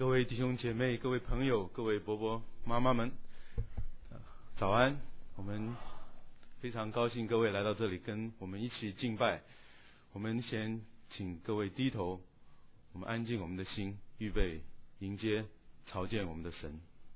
各位弟兄姐妹、各位朋友、各位伯伯妈妈们，早安！我们非常高兴各位来到这里，跟我们一起敬拜。我们先请各位低头，我们安静我们的心，预备迎接朝见我们的神。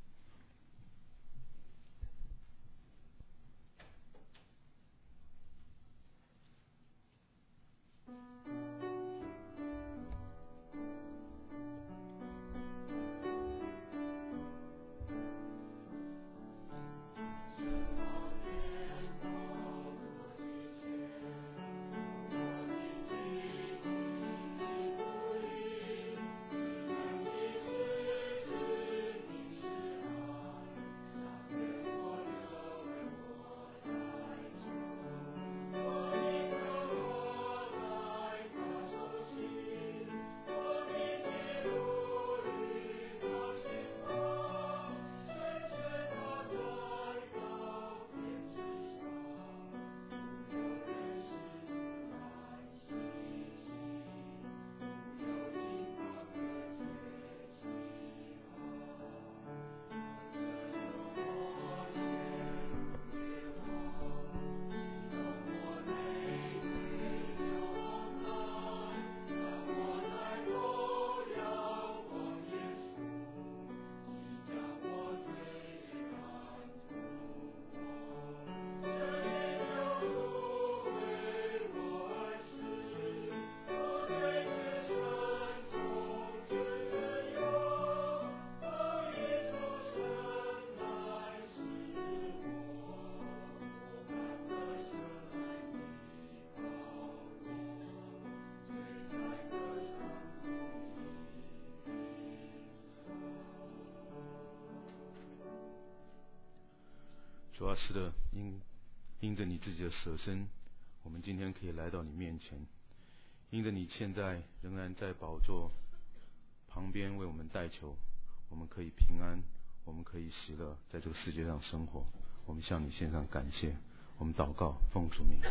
主要是的，因着你自己的舍身，我们今天可以来到你面前；因着你现在仍然在宝座旁边为我们代求，我们可以平安，我们可以喜乐，在这个世界上生活。我们向你献上感谢，我们祷告，奉主名。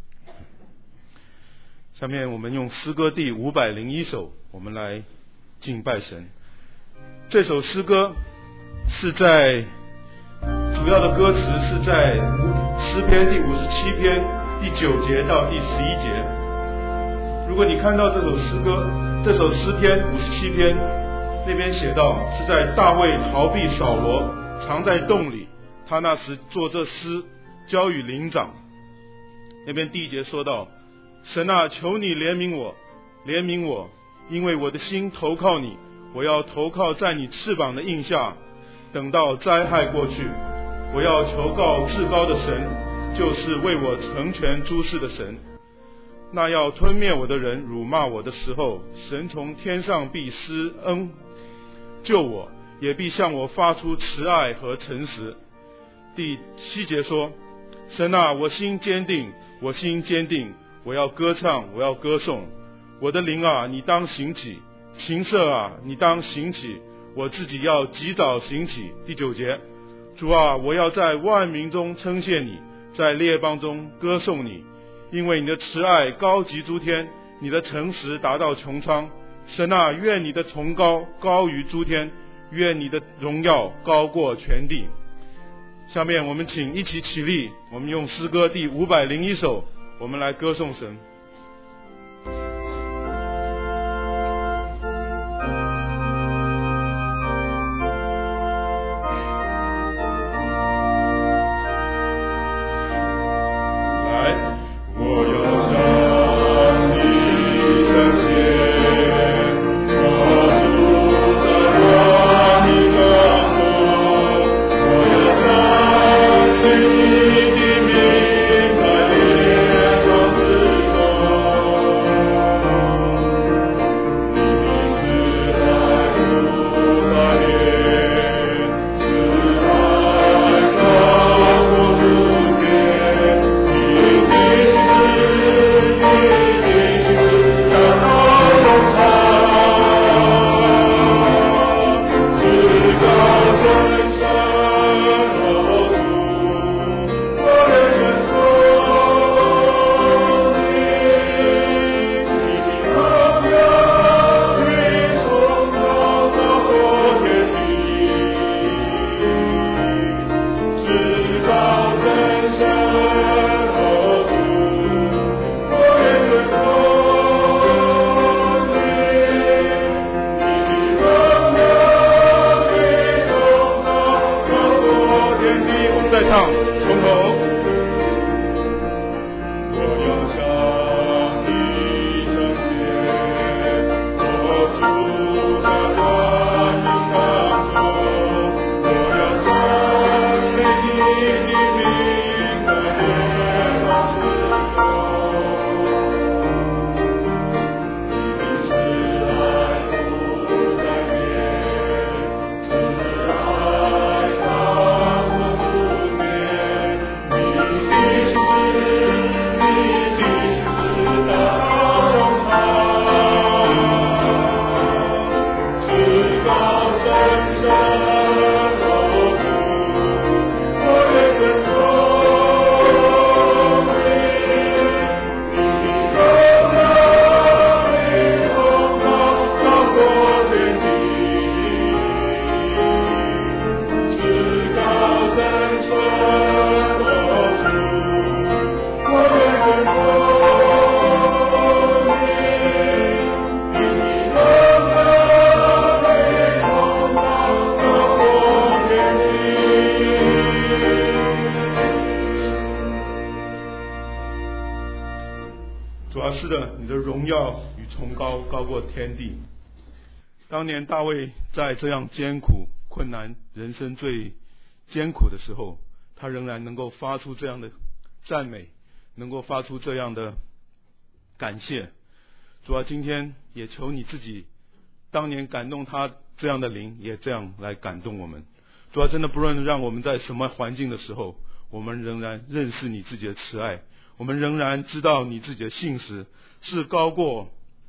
下面我们用诗歌第501首，我们来敬拜神。这首诗歌是在主要的歌词是在诗篇第57篇第9节到第11节。如果你看到这首诗歌，这首诗篇57篇那边写到，是在大卫逃避扫罗，藏在洞里，他那时作这诗交与灵长。那边第1节说到，神啊，求你怜悯我，怜悯我，因为我的心投靠你，我要投靠在你翅膀的印下，等到灾害过去。我要求告至高的神，就是为我成全诸事的神。那要吞灭我的人辱骂我的时候，神从天上必施恩救我，也必向我发出慈爱和诚实。第7节说，神啊，我心坚定，我心坚定，我要歌唱，我要歌颂。我的灵啊，你当醒起，琴瑟啊，你当醒起，我自己要及早醒起。第9节，主啊，我要在万民中称谢你，在列邦中歌颂你，因为你的慈爱高及诸天，你的诚实达到穹苍。神啊，愿你的崇高高于诸天，愿你的荣耀高过全地。下面我们请一起起立，我们用诗歌第501首，我们来歌颂神。 你的名，在列邦之中。 的荣耀与崇高高过天地。当年大卫在这样艰苦困难人生最艰苦的时候，他仍然能够发出这样的赞美，能够发出这样的感谢。主啊，今天也求你自己当年感动他这样的灵，也这样来感动我们。主啊，真的不论让我们在什么环境的时候，我们仍然认识你自己的慈爱，我们仍然知道你自己的信实是高过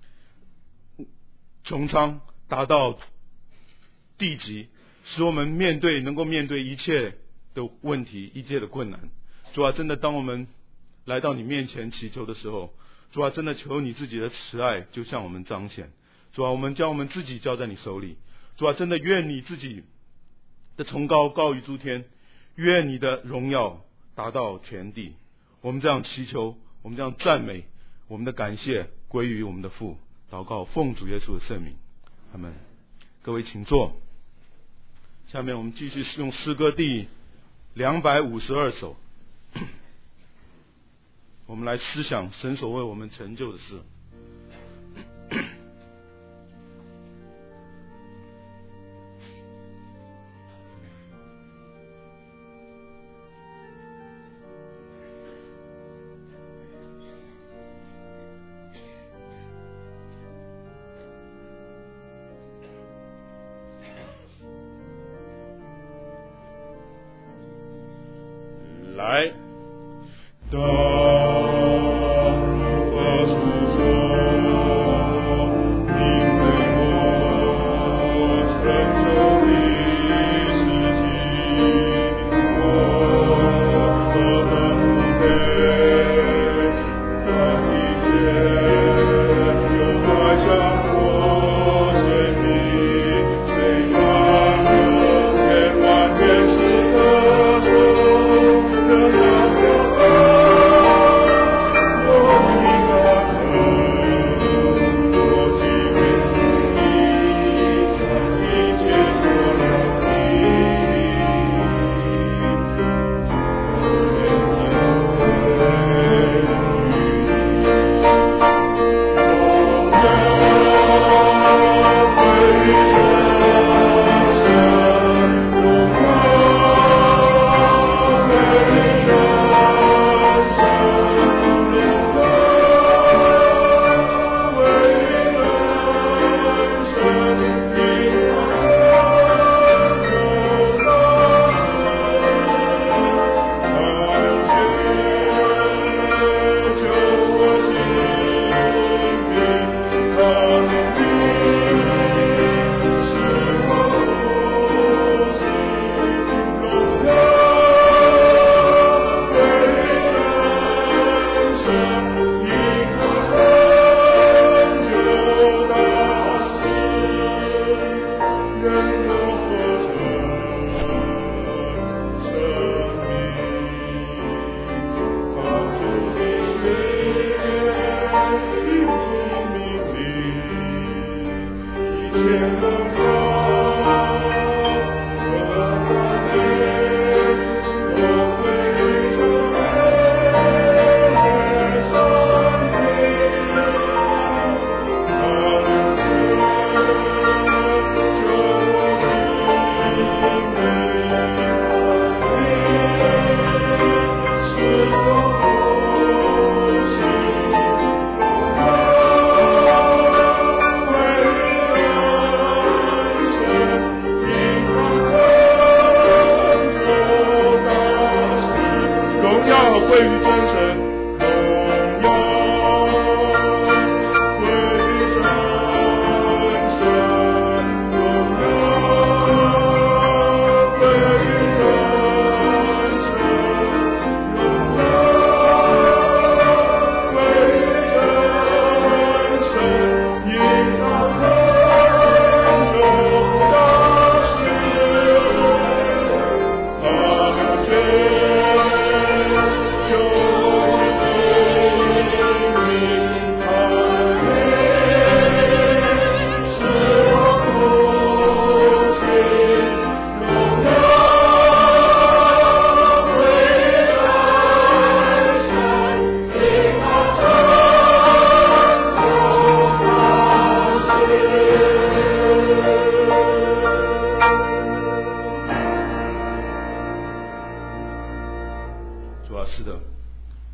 穹苍，达到地极，使我们能够面对一切的问题，一切的困难。主啊，真的当我们来到你面前祈求的时候，主啊，真的求你自己的慈爱就向我们彰显。主啊，我们将我们自己交在你手里。主啊，真的愿你自己的崇高高于诸天，愿你的荣耀达到全地。我们这样祈求，我们这样赞美，我们的感谢归于我们的父。祷告奉主耶稣的圣名，阿们。各位请坐。下面我们继续用诗歌第252首，我们来思想神所为我们成就的事。来，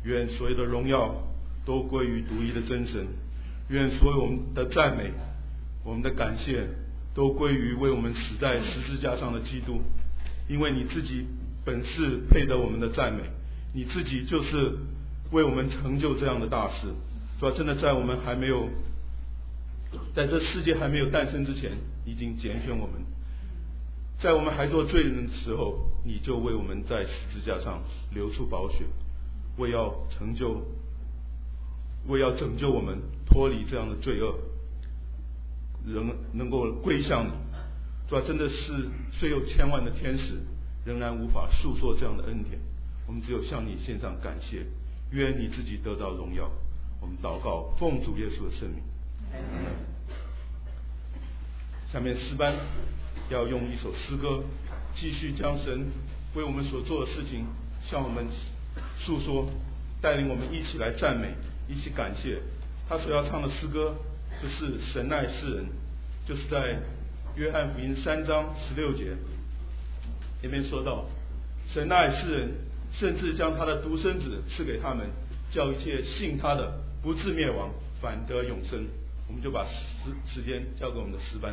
愿所有的荣耀都归于独一的真神，愿所有我们的赞美、我们的感谢都归于为我们死在十字架上的基督，因为你自己本是配得我们的赞美，你自己就是为我们成就这样的大事，是吧？真的在我们还没有在这世界还没有诞生之前，已经拣选我们，在我们还做罪人的时候，你就为我们在十字架上流出宝血，为要拯救我们脱离这样的罪恶，能够归向你，是吧？真的是虽有千万的天使，仍然无法诉说这样的恩典，我们只有向你献上感谢，愿你自己得到荣耀。我们祷告，奉主耶稣的圣名。下面诗班要用一首诗歌，继续将神为我们所做的事情向我们诉说，带领我们一起来赞美，一起感谢。他所要唱的诗歌就是神爱世人，就是在约翰福音3章16节里面说到，神爱世人，甚至将他的独生子赐给他们，叫一切信他的不至灭亡，反得永生。我们就把时间交给我们的诗班。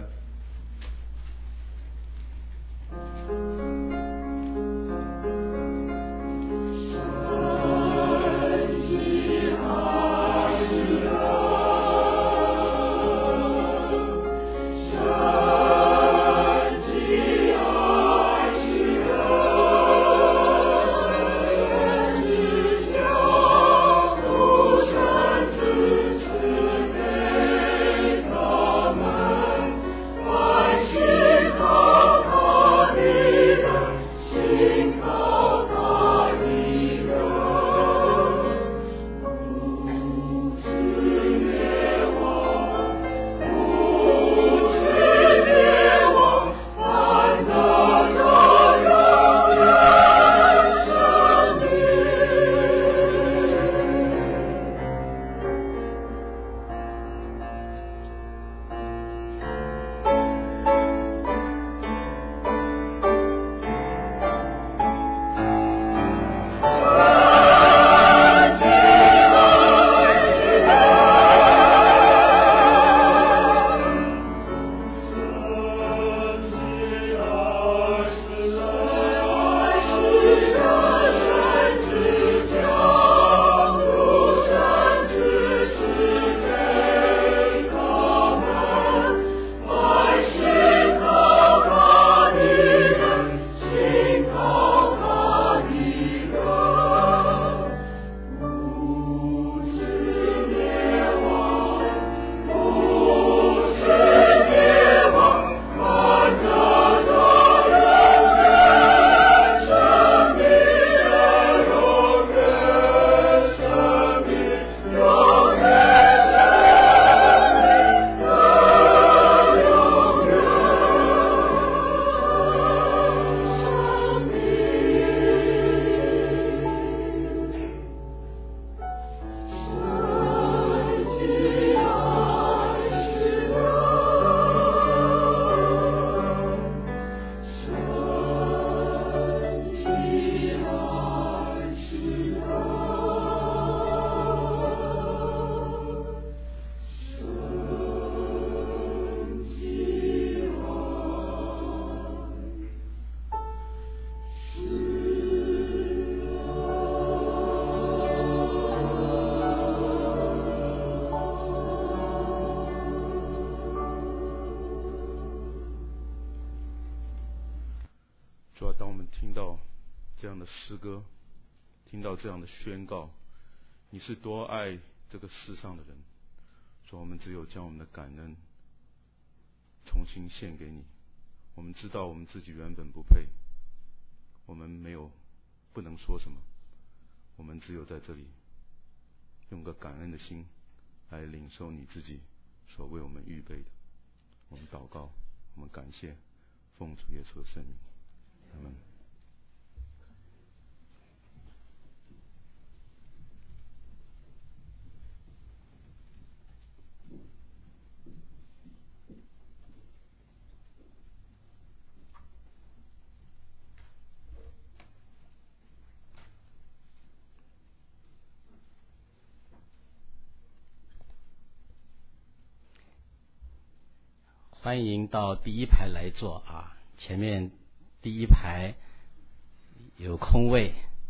主要当我们听到这样的诗歌，听到这样的宣告，你是多爱这个世上的人，所以我们只有将我们的感恩重新献给你。我们知道我们自己原本不配，我们不能说什么，我们只有在这里用个感恩的心来领受你自己所为我们预备的。我们祷告，我们感谢，奉主耶稣的圣名，阿们。 欢迎到第一排来坐啊，前面第一排有空位。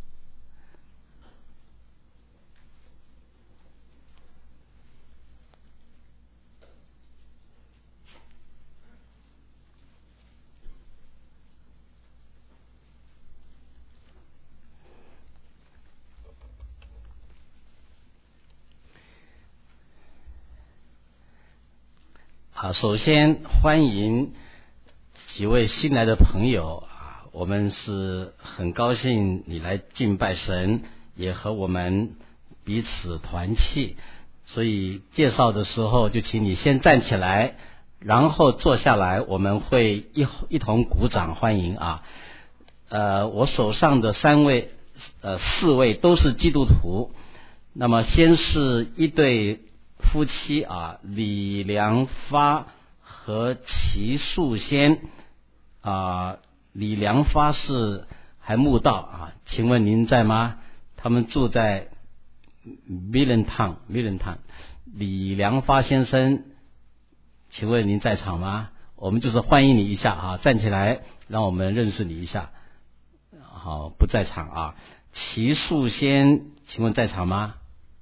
首先欢迎几位新来的朋友啊，我们是很高兴你来敬拜神，也和我们彼此团契，所以介绍的时候就请你先站起来，然后坐下来，我们会一同鼓掌欢迎啊。我手上的四位都是基督徒，那么先是一对夫妻啊，李良发和齐树先啊，李良发是还慕道啊，请问您在吗？他们住在 Millentown。李良发先生，请问您在场吗？我们就是欢迎你一下啊，站起来让我们认识你一下。好，不在场啊。齐树先，请问在场吗？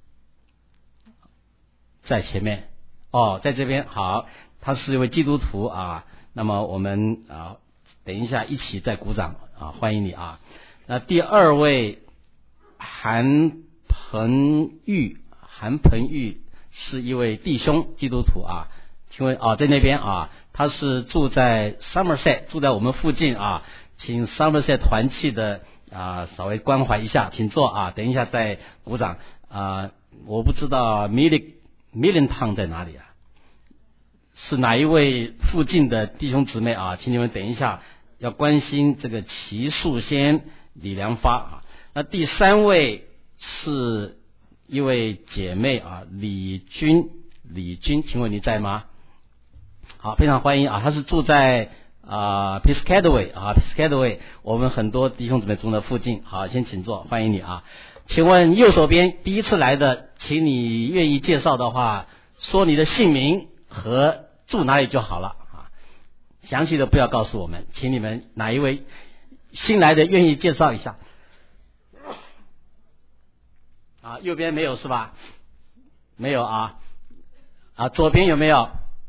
在前面哦，在这边。好，他是一位基督徒啊。那么我们等一下一起再鼓掌啊，欢迎你啊。那第二位韩鹏玉是一位弟兄基督徒啊，请问在那边啊，他是住在 Somerset， 住在我们附近啊，请 Somerset 团契的稍微关怀一下，请坐啊，等一下再鼓掌啊。我不知道Millentown 在哪里啊？是哪一位附近的弟兄姊妹啊？请你们等一下要关心这个齐树先、李良发啊。那第三位是一位姐妹啊，李君，请问你在吗？好，非常欢迎啊，她是住在Piscataway，我们很多弟兄姊妹住在附近。好，先请坐，欢迎你啊。请问右手边第一次来的，请你愿意介绍的话，说你的姓名和住哪里就好了啊，详细的不要告诉我们，请你们哪一位新来的愿意介绍一下？右边没有是吧？没有啊，左边有没有？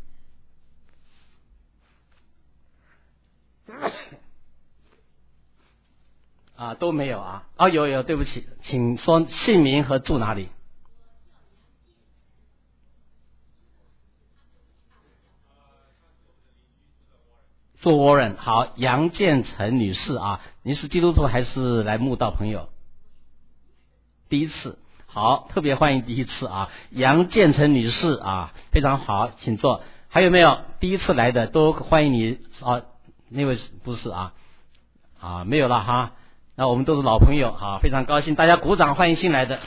都没有啊。有，对不起，请说姓名和住哪里。住 Warren。 好，杨建成女士啊，您是基督徒还是来慕道朋友？第一次。好，特别欢迎第一次啊，杨建成女士啊，非常好，请坐。还有没有第一次来的？都欢迎你啊。那位不是没有了哈。那我们都是老朋友啊，非常高兴，大家鼓掌欢迎新来的。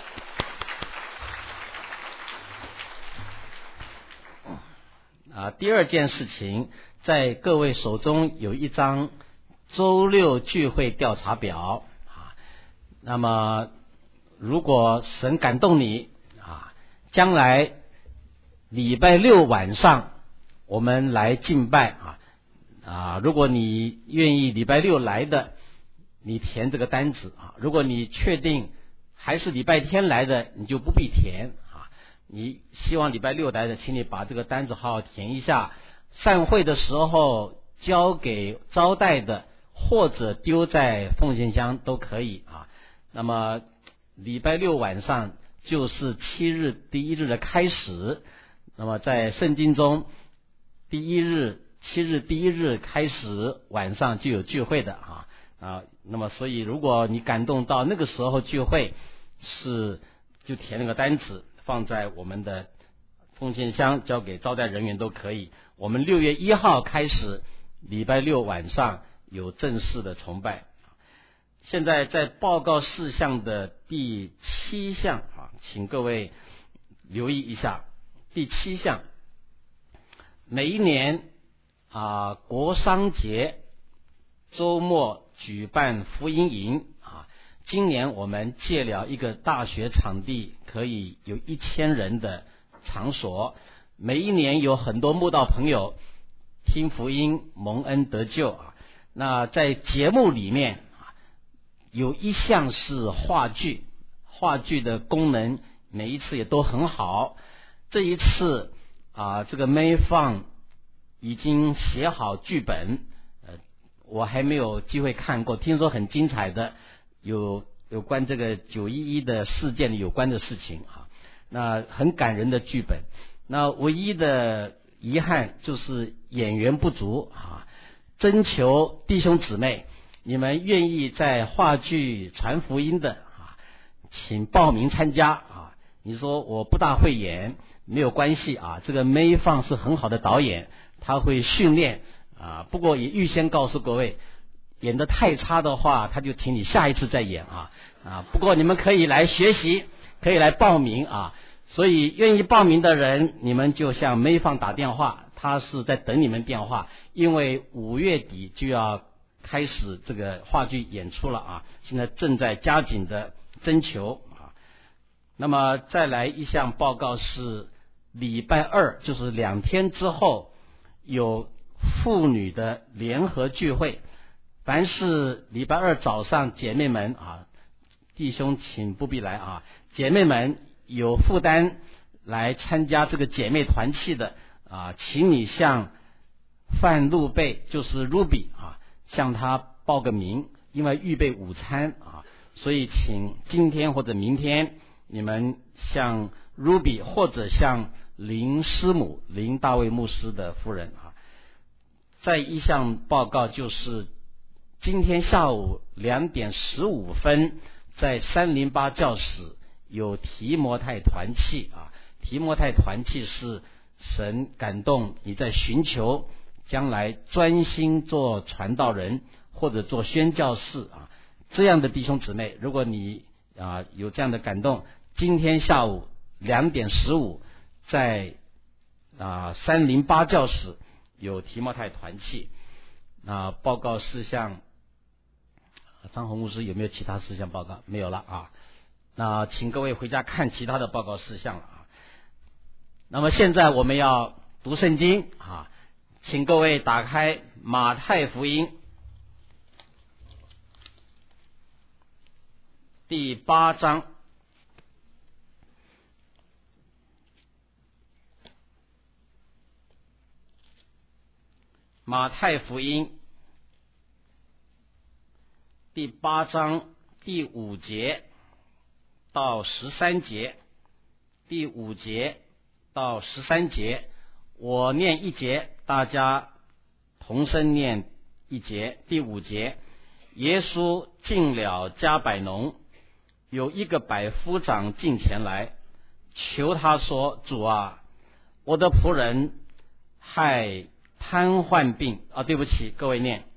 第二件事情，在各位手中有一张周六聚会调查表啊。那么如果神感动你将来礼拜六晚上我们来敬拜如果你愿意礼拜六来的，你填这个单子如果你确定还是礼拜天来的，你就不必填你希望礼拜六来的，请你把这个单子好好填一下，散会的时候交给招待的，或者丢在奉献箱都可以那么礼拜六晚上就是7日第一日的开始。那么在圣经中7日第一日开始晚上就有聚会的那么所以如果你感动到那个时候聚会，就填那个单子放在我们的奉献箱，交给招待人员都可以。我们6月1号开始礼拜六晚上有正式的崇拜。现在在报告事项的第7项请各位留意一下。第7项，每一年国商节周末举办福音营今年我们借了一个大学场地，可以有1000人的场所。每一年有很多慕道朋友听福音蒙恩得救啊。那在节目里面有一项是话剧，话剧的功能每一次也都很好。这一次这个 May Fang 已经写好剧本，我还没有机会看过，听说很精彩的，有关这个911的事件有关的事情那很感人的剧本。那唯一的遗憾就是演员不足征求弟兄姊妹，你们愿意在话剧传福音的请报名参加你说我不大会演没有关系这个 May Fang 是很好的导演，他会训练不过也预先告诉各位，演得太差的话他就请你下一次再演不过你们可以来学习，可以来报名所以愿意报名的人，你们就向 May Fang 打电话，他是在等你们电话，因为5月底就要开始这个话剧演出了现在正在加紧的征求那么再来一项报告是礼拜二，就是2天之后有妇女的联合聚会，凡是礼拜二早上姐妹们弟兄请不必来姐妹们有负担来参加这个姐妹团契的请你向范路贝就是 Ruby 向他报个名，因为预备午餐所以请今天或者明天你们向 Ruby 或者向林师母林大卫牧师的夫人再一项报告就是今天下午2点15分在308教室有提摩太团契提摩太团契是神感动你在寻求将来专心做传道人或者做宣教士这样的弟兄姊妹，如果你有这样的感动，今天下午2点15在308教室有提摩太团契报告事项。张宏牧师有没有其他事项报告？没有了那请各位回家看其他的报告事项了那么现在我们要读圣经请各位打开马太福音第8章。马太福音第8章第5节到13节，第5节到13节，我念1节，大家同声念1节。第5节，耶稣进了迦百农，有一个百夫长进前来，求他说：主啊，我的仆人害瘫痪病对不起，各位念。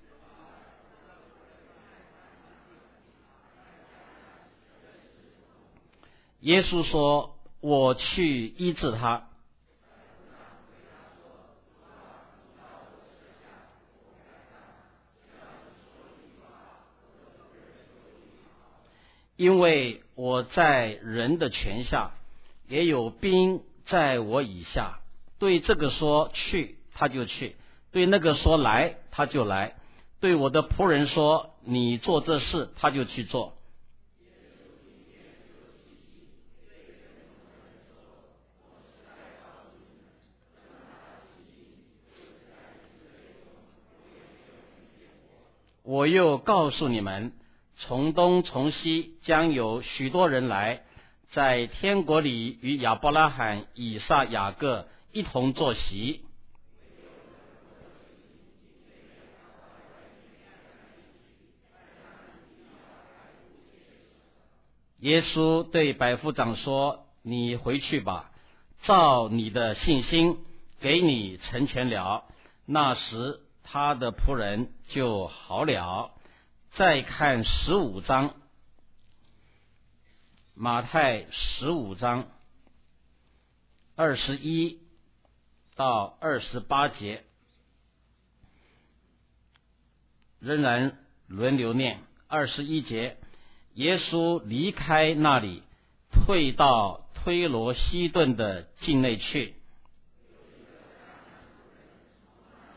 耶稣说：我去医治他。因为我在人的权下，也有兵在我以下，对这个说去，他就去；对那个说来，他就来；对我的仆人说你做这事，他就去做。我又告诉你们，从东从西将有许多人来，在天国里与亚伯拉罕、以撒、雅各一同坐席。耶稣对百夫长说：你回去吧，照你的信心给你成全了。那时他的仆人就好了。再看15章，马太15章21到28节，仍然轮流念。21节，耶稣离开那里，退到推罗西顿的境内去。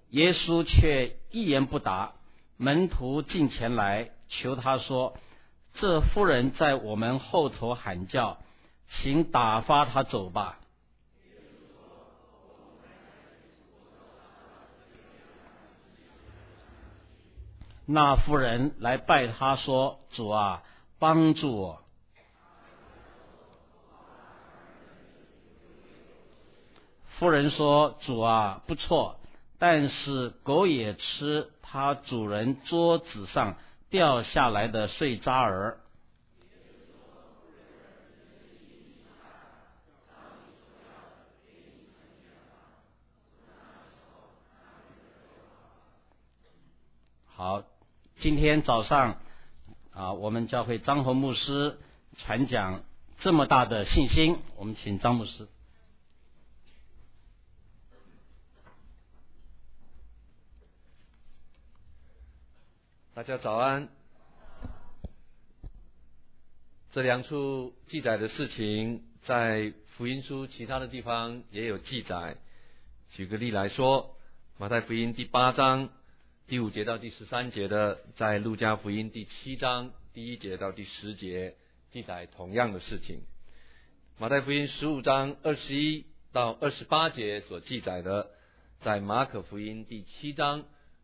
耶稣却一言不答。门徒进前来求他说：这妇人在我们后头喊叫，请打发她走吧。那妇人来拜他说：主啊，帮助我。妇人说：主啊，不错，但是狗也吃它主人桌子上掉下来的碎渣儿。好，今天早上我们教会张宏牧师传讲这么大的信心，我们请张牧师。 大家早安。这两处记载的事情在福音书其他的地方也有记载。举个例来说，马太福音第8章第5节到第13节的，在路加福音第7章第1节到第10节记载同样的事情。马太福音15章21到28节所记载的，在马可福音第7章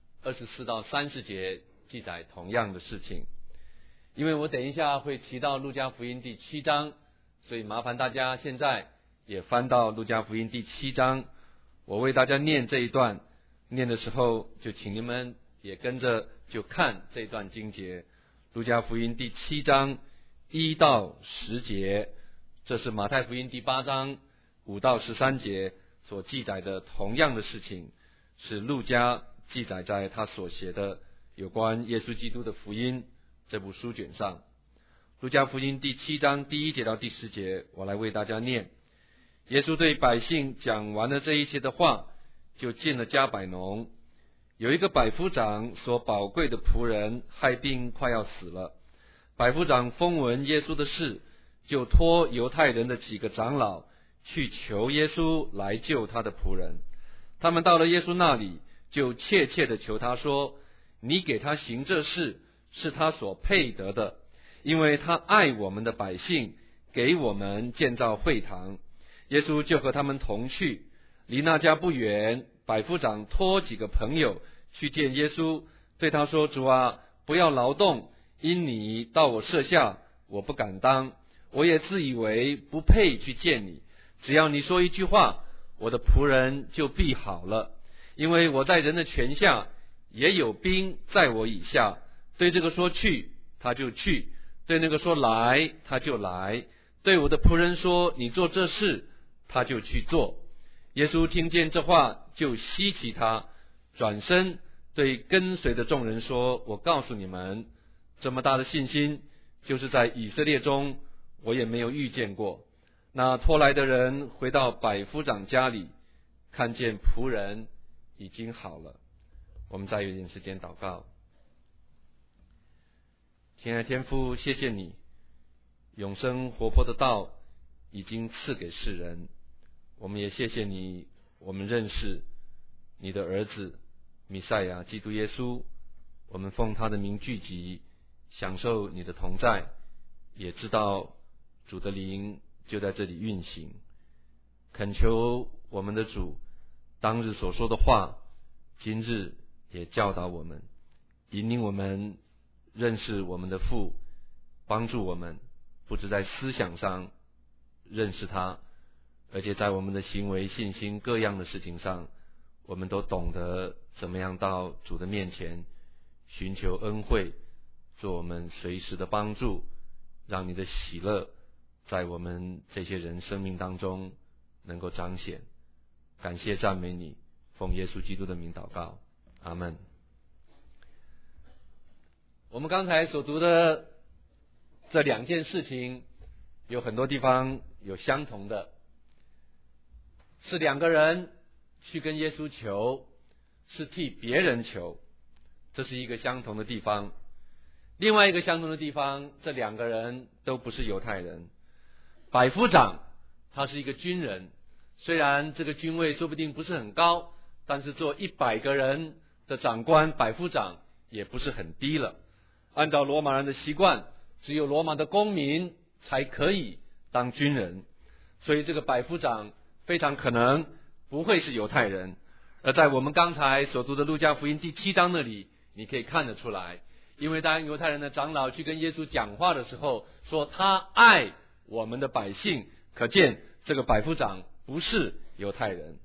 24到30节记载同样的事情。因为我等一下会提到路加福音第7章，所以麻烦大家现在也翻到路加福音第7章，我为大家念这一段，念的时候就请你们也跟着就看这一段经节。路加福音第7章1到10节，这是马太福音第8章5到13节所记载的同样的事情，是路加记载在他所写的有关耶稣基督的福音这部书卷上。路加福音第7章第1节到第10节，我来为大家念。耶稣对百姓讲完了这一切的话，就进了迦百农。有一个百夫长所宝贵的仆人害病快要死了，百夫长风闻耶稣的事，就托犹太人的几个长老去求耶稣来救他的仆人。他们到了耶稣那里，就切切地求他说：你给他行这事，是他所配得的，因为他爱我们的百姓，给我们建造会堂。耶稣就和他们同去，离那家不远。百夫长托几个朋友去见耶稣，对他说：主啊，不要劳动，因你到我舍下，我不敢当，我也自以为不配去见你，只要你说一句话，我的仆人就必好了。因为我在人的权下，也有兵在我以下，对这个说去，他就去；对那个说来，他就来；对我的仆人说你做这事，他就去做。耶稣听见这话，就希奇他，转身对跟随的众人说：我告诉你们，这么大的信心，就是在以色列中我也没有遇见过。那拖来的人回到百夫长家里，看见仆人已经好了。我们再有一点时间祷告。亲爱的天父，谢谢你，永生活泼的道已经赐给世人。我们也谢谢你，我们认识你的儿子弥赛亚基督耶稣，我们奉他的名聚集，享受你的同在，也知道主的灵就在这里运行。恳求我们的主当日所说的话，今日也教导我们，引领我们认识我们的父，帮助我们不只在思想上认识他，而且在我们的行为、信心各样的事情上，我们都懂得怎么样到主的面前寻求恩惠，做我们随时的帮助，让你的喜乐在我们这些人生命当中能够彰显。感谢赞美你，奉耶稣基督的名祷告，阿们。我们刚才所读的这两件事情，有很多地方有相同的，是两个人去跟耶稣求，是替别人求，这是一个相同的地方。另外一个相同的地方，这两个人都不是犹太人。百夫长他是一个军人，虽然这个军位说不定不是很高， 但是做100个人的长官百夫长也不是很低了。按照罗马人的习惯，只有罗马的公民才可以当军人，所以这个百夫长非常可能不会是犹太人。而在我们刚才所读的路加福音第7章那里，你可以看得出来，因为当犹太人的长老去跟耶稣讲话的时候，说他爱我们的百姓，可见这个百夫长不是犹太人。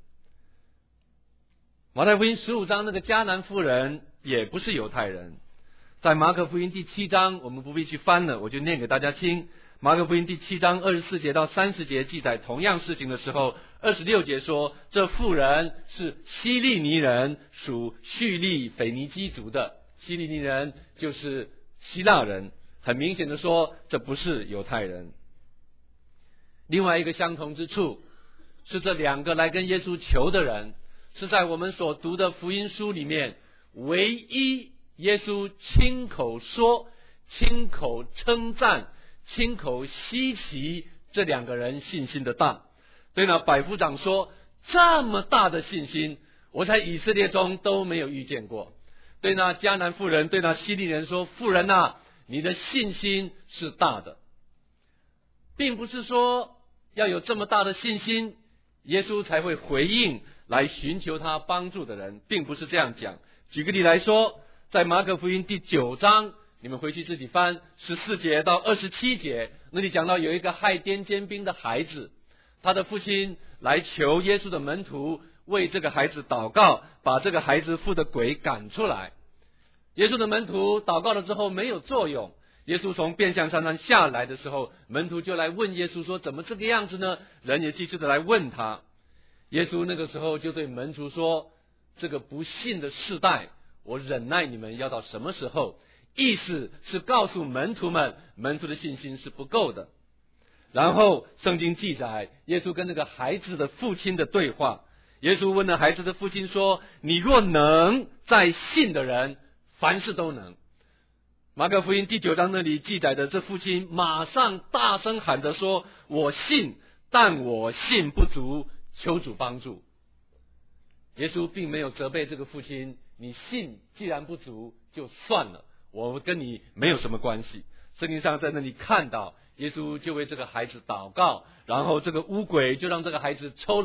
马太福音15章那个迦南妇人也不是犹太人。在马可福音第7章，我们不必去翻了，我就念给大家听。马可福音第7章24节到30节记载同样事情的时候，26节说这妇人是希利尼人，属叙利腓尼基族的。希利尼人就是希腊人，很明显的说这不是犹太人。另外一个相同之处是这2个来跟耶稣求的人，是在我们所读的福音书里面唯一耶稣亲口说、亲口称赞、亲口稀奇这2个人信心的大。对那百夫长说，这么大的信心我在以色列中都没有遇见过。对那迦南妇人，对那希利人说，妇人啊，你的信心是大的。并不是说要有这么大的信心耶稣才会回应来寻求他帮助的人，并不是这样讲。举个例来说，在马可福音第9章，你们回去自己翻14节到27节，那里讲到有一个害癫痫病的孩子，他的父亲来求耶稣的门徒为这个孩子祷告，把这个孩子附的鬼赶出来。耶稣的门徒祷告了之后没有作用，耶稣从变相山上下来的时候，门徒就来问耶稣说，怎么这个样子呢？人也继续的来问他。耶稣那个时候就对门徒说，这个不信的世代，我忍耐你们要到什么时候？意思是告诉门徒们，门徒的信心是不够的。然后圣经记载耶稣跟那个孩子的父亲的对话，耶稣问了孩子的父亲说，你若能，在信的人凡事都能。马可福音第9章那里记载的，这父亲马上大声喊着说，我信，但我信不足，求主帮助。耶稣并没有责备这个父亲，你信既然不足就算了，我跟你没有什么关系。圣经上在那里看到耶稣就为这个孩子祷告，然后这个污鬼就让这个孩子抽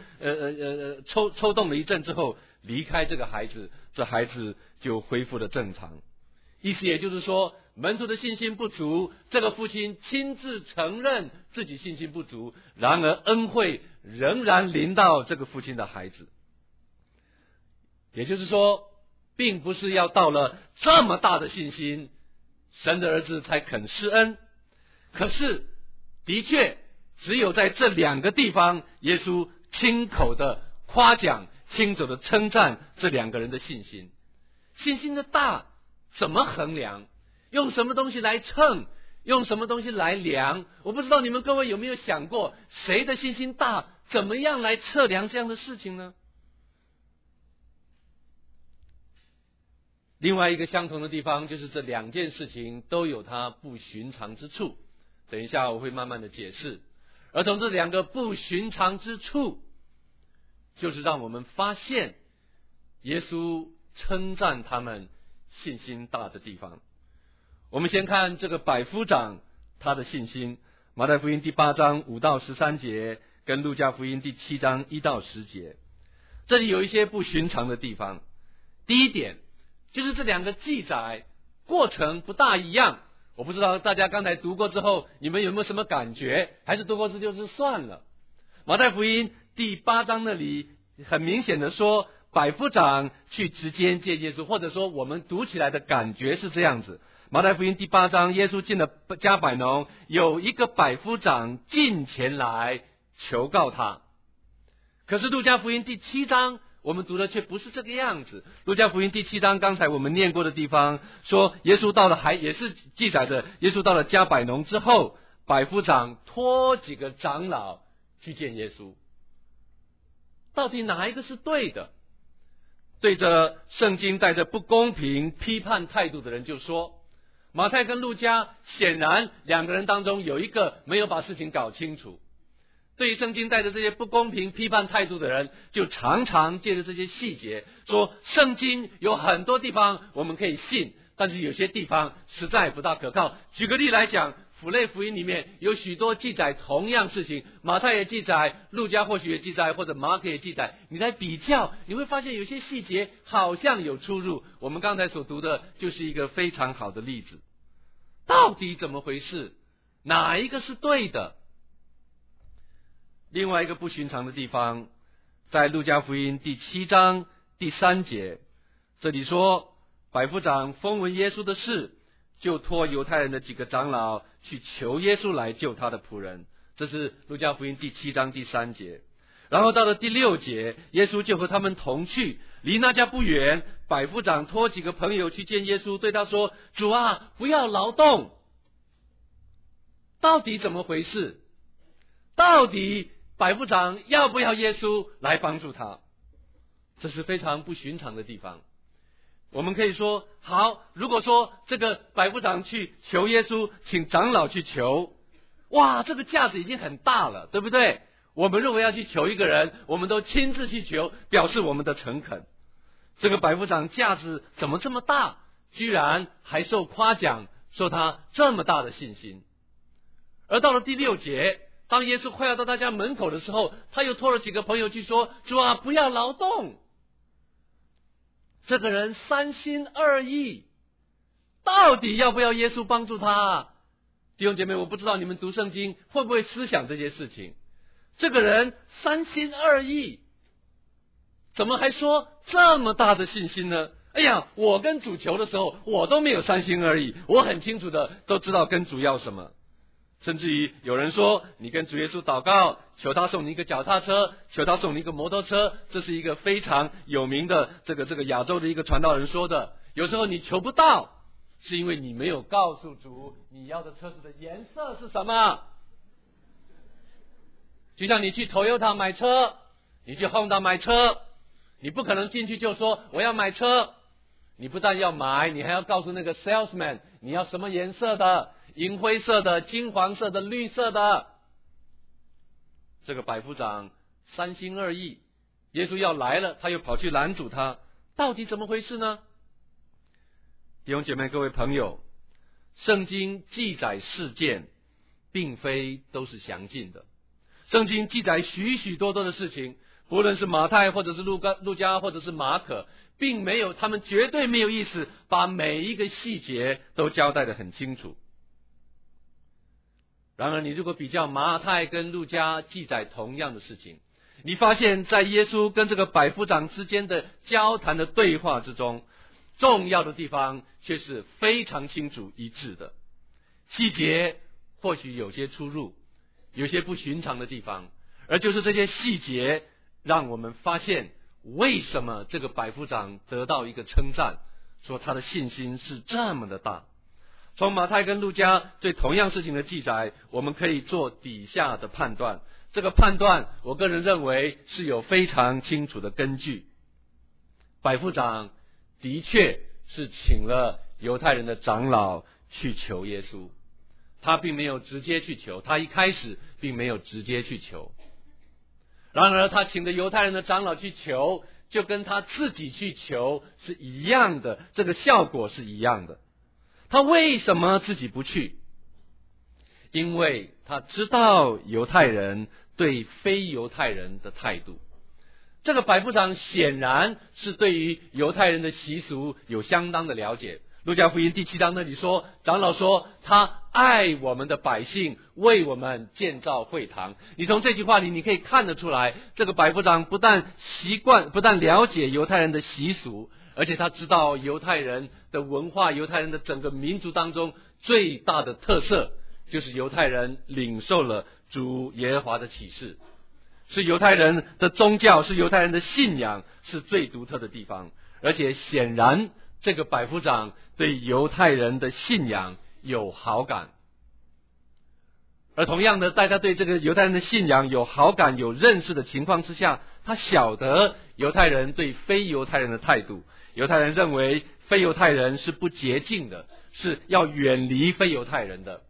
动了一阵之后离开这个孩子，这孩子就恢复了正常。意思也就是说，门徒的信心不足，这个父亲亲自承认自己信心不足，然而恩惠仍然临到这个父亲的孩子。也就是说，并不是要到了这么大的信心，神的儿子才肯施恩。可是的确只有在这2个地方，耶稣亲口的夸奖、亲口的称赞这2个人的信心。信心的大怎么衡量？用什么东西来称？用什么东西来量？我不知道你们各位有没有想过，谁的信心大，怎么样来测量这样的事情呢？另外一个相同的地方，就是这2件事情都有它不寻常之处，等一下我会慢慢的解释。而从这2个不寻常之处，就是让我们发现耶稣称赞他们信心大的地方。我们先看这个百夫长他的信心，马太福音第8章5到13节跟路加福音第7章1到10节，这里有一些不寻常的地方。第一点就是这2个记载过程不大一样，我不知道大家刚才读过之后你们有没有什么感觉，还是读过之就是算了。马太福音第8章那里很明显的说，百夫长去直接见耶稣，或者说我们读起来的感觉是这样子。马太福音第8章，耶稣进了迦百农，有一个百夫长进前来求告他。可是路加福音第7章我们读的却不是这个样子。路加福音第7章刚才我们念过的地方说，耶稣到了也是记载着耶稣到了迦百农之后，百夫长拖几个长老去见耶稣。到底哪一个是对的？对着圣经带着不公平批判态度的人就说，马太跟路加显然2个人当中有一个没有把事情搞清楚。 对于圣经带着这些不公平批判态度的人，就常常借着这些细节说，圣经有很多地方我们可以信，但是有些地方实在不大可靠。举个例来讲，符类福音里面有许多记载同样事情，马太也记载，路加或许也记载，或者马可也记载，你来比较，你会发现有些细节好像有出入。我们刚才所读的就是一个非常好的例子。到底怎么回事？哪一个是对的？另外一个不寻常的地方，在路加福音第7章第3节，这里说，百夫长风闻耶稣的事，就托犹太人的几个长老去求耶稣来救他的仆人。这是路加福音第7章第3节。然后到了第6节，耶稣就和他们同去，离那家不远，百夫长托几个朋友去见耶稣，对他说，主啊，不要劳动。到底怎么回事？到底百夫长要不要耶稣来帮助他？这是非常不寻常的地方。我们可以说，好，如果说这个百夫长去求耶稣，请长老去求，哇，这个架子已经很大了，对不对？我们如果要去求一个人，我们都亲自去求，表示我们的诚恳。这个百夫长架子怎么这么大，居然还受夸奖，说他这么大的信心。而到了第6节，当耶稣快要到他家门口的时候，他又托了几个朋友去说，主啊，不要劳动。这个人三心二意，到底要不要耶稣帮助他？弟兄姐妹，我不知道你们读圣经会不会思想这些事情。这个人三心二意，怎么还说这么大的信心呢？哎呀，我跟主求的时候，我都没有三心二意，我很清楚的都知道跟主要什么。甚至于有人说，你跟主耶稣祷告，求他送你一个脚踏车，求他送你一个摩托车，这是一个非常有名的这个亚洲的一个传道人说的。有时候你求不到，是因为你没有告诉主你要的车子的颜色是什么。就像你去 Toyota 买车，你去 Honda 买车，你不可能进去就说我要买车，你不但要买，你还要告诉那个 salesman 你要什么颜色的，银灰色的、金黄色的、绿色的。这个百夫长三心二意，耶稣要来了，他又跑去拦阻他，到底怎么回事呢？弟兄姐妹，各位朋友，圣经记载事件并非都是详尽的，圣经记载许许多多的事情，不论是马太或者是路加或者是马可，并没有，他们绝对没有意思把每一个细节都交代得很清楚。然而你如果比较马太跟路加记载同样的事情，你发现在耶稣跟这个百夫长之间的交谈的对话之中，重要的地方却是非常清楚一致的，细节或许有些出入，有些不寻常的地方，而就是这些细节让我们发现为什么这个百夫长得到一个称赞，说他的信心是这么的大。从马太跟路加对同样事情的记载，我们可以做底下的判断。这个判断我个人认为是有非常清楚的根据。百夫长的确是请了犹太人的长老去求耶稣，他并没有直接去求，他一开始并没有直接去求。然而他请的犹太人的长老去求，就跟他自己去求是一样的，这个效果是一样的。他为什么自己不去？因为他知道犹太人对非犹太人的态度。这个百夫长显然是对于犹太人的习俗有相当的了解。路加福音第7章那里说，长老说他爱我们的百姓，为我们建造会堂。你从这句话里你可以看得出来，这个百夫长不但了解犹太人的习俗，而且他知道犹太人的文化，犹太人的整个民族当中最大的特色就是犹太人领受了主耶和华的启示，是犹太人的宗教，是犹太人的信仰，是最独特的地方。而且显然这个百夫长对犹太人的信仰有好感，而同样的，在他对这个犹太人的信仰有好感、有认识的情况之下，他晓得犹太人对非犹太人的态度。犹太人认为非犹太人是不洁净的，是要远离非犹太人的。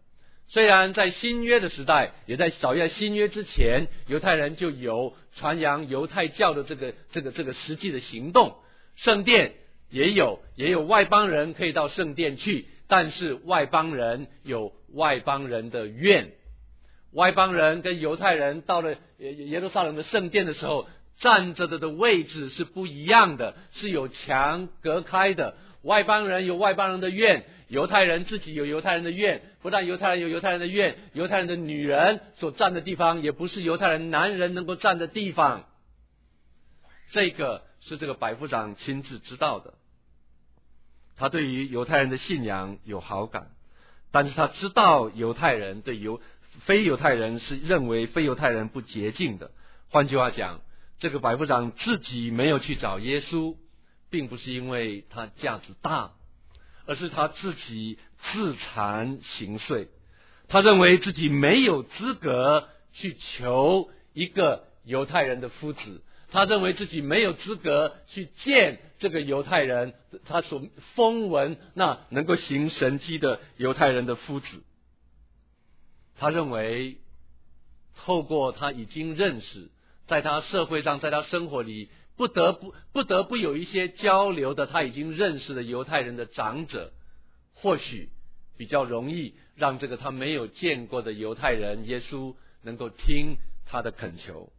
虽然在新约的时代，也在早在新约之前，犹太人就有传扬犹太教的这个实际的行动，圣殿也有外邦人可以到圣殿去，但是外邦人有外邦人的院，外邦人跟犹太人到了耶路撒冷的圣殿的时候，站着的位置是不一样的，是有墙隔开的。外邦人有外邦人的院，犹太人自己有犹太人的院，不但犹太人有犹太人的院，犹太人的女人所站的地方也不是犹太人男人能够站的地方。这个是这个百夫长亲自知道的，他对于犹太人的信仰有好感，但是他知道犹太人对非犹太人是认为非犹太人不洁净的。换句话讲，这个百夫长自己没有去找耶稣，并不是因为他架子大，而是他自己自惭形秽。他认为自己没有资格去求一个犹太人的夫子，他认为自己没有资格去见这个犹太人，他所风闻那能够行神迹的犹太人的夫子。他认为透过他已经认识，在他社会上，在他生活里不得不有一些交流的他已经认识的犹太人的长者，或许比较容易让这个他没有见过的犹太人耶稣能够听他的恳求。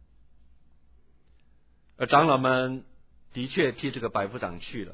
而长老们的确替这个百夫长去了，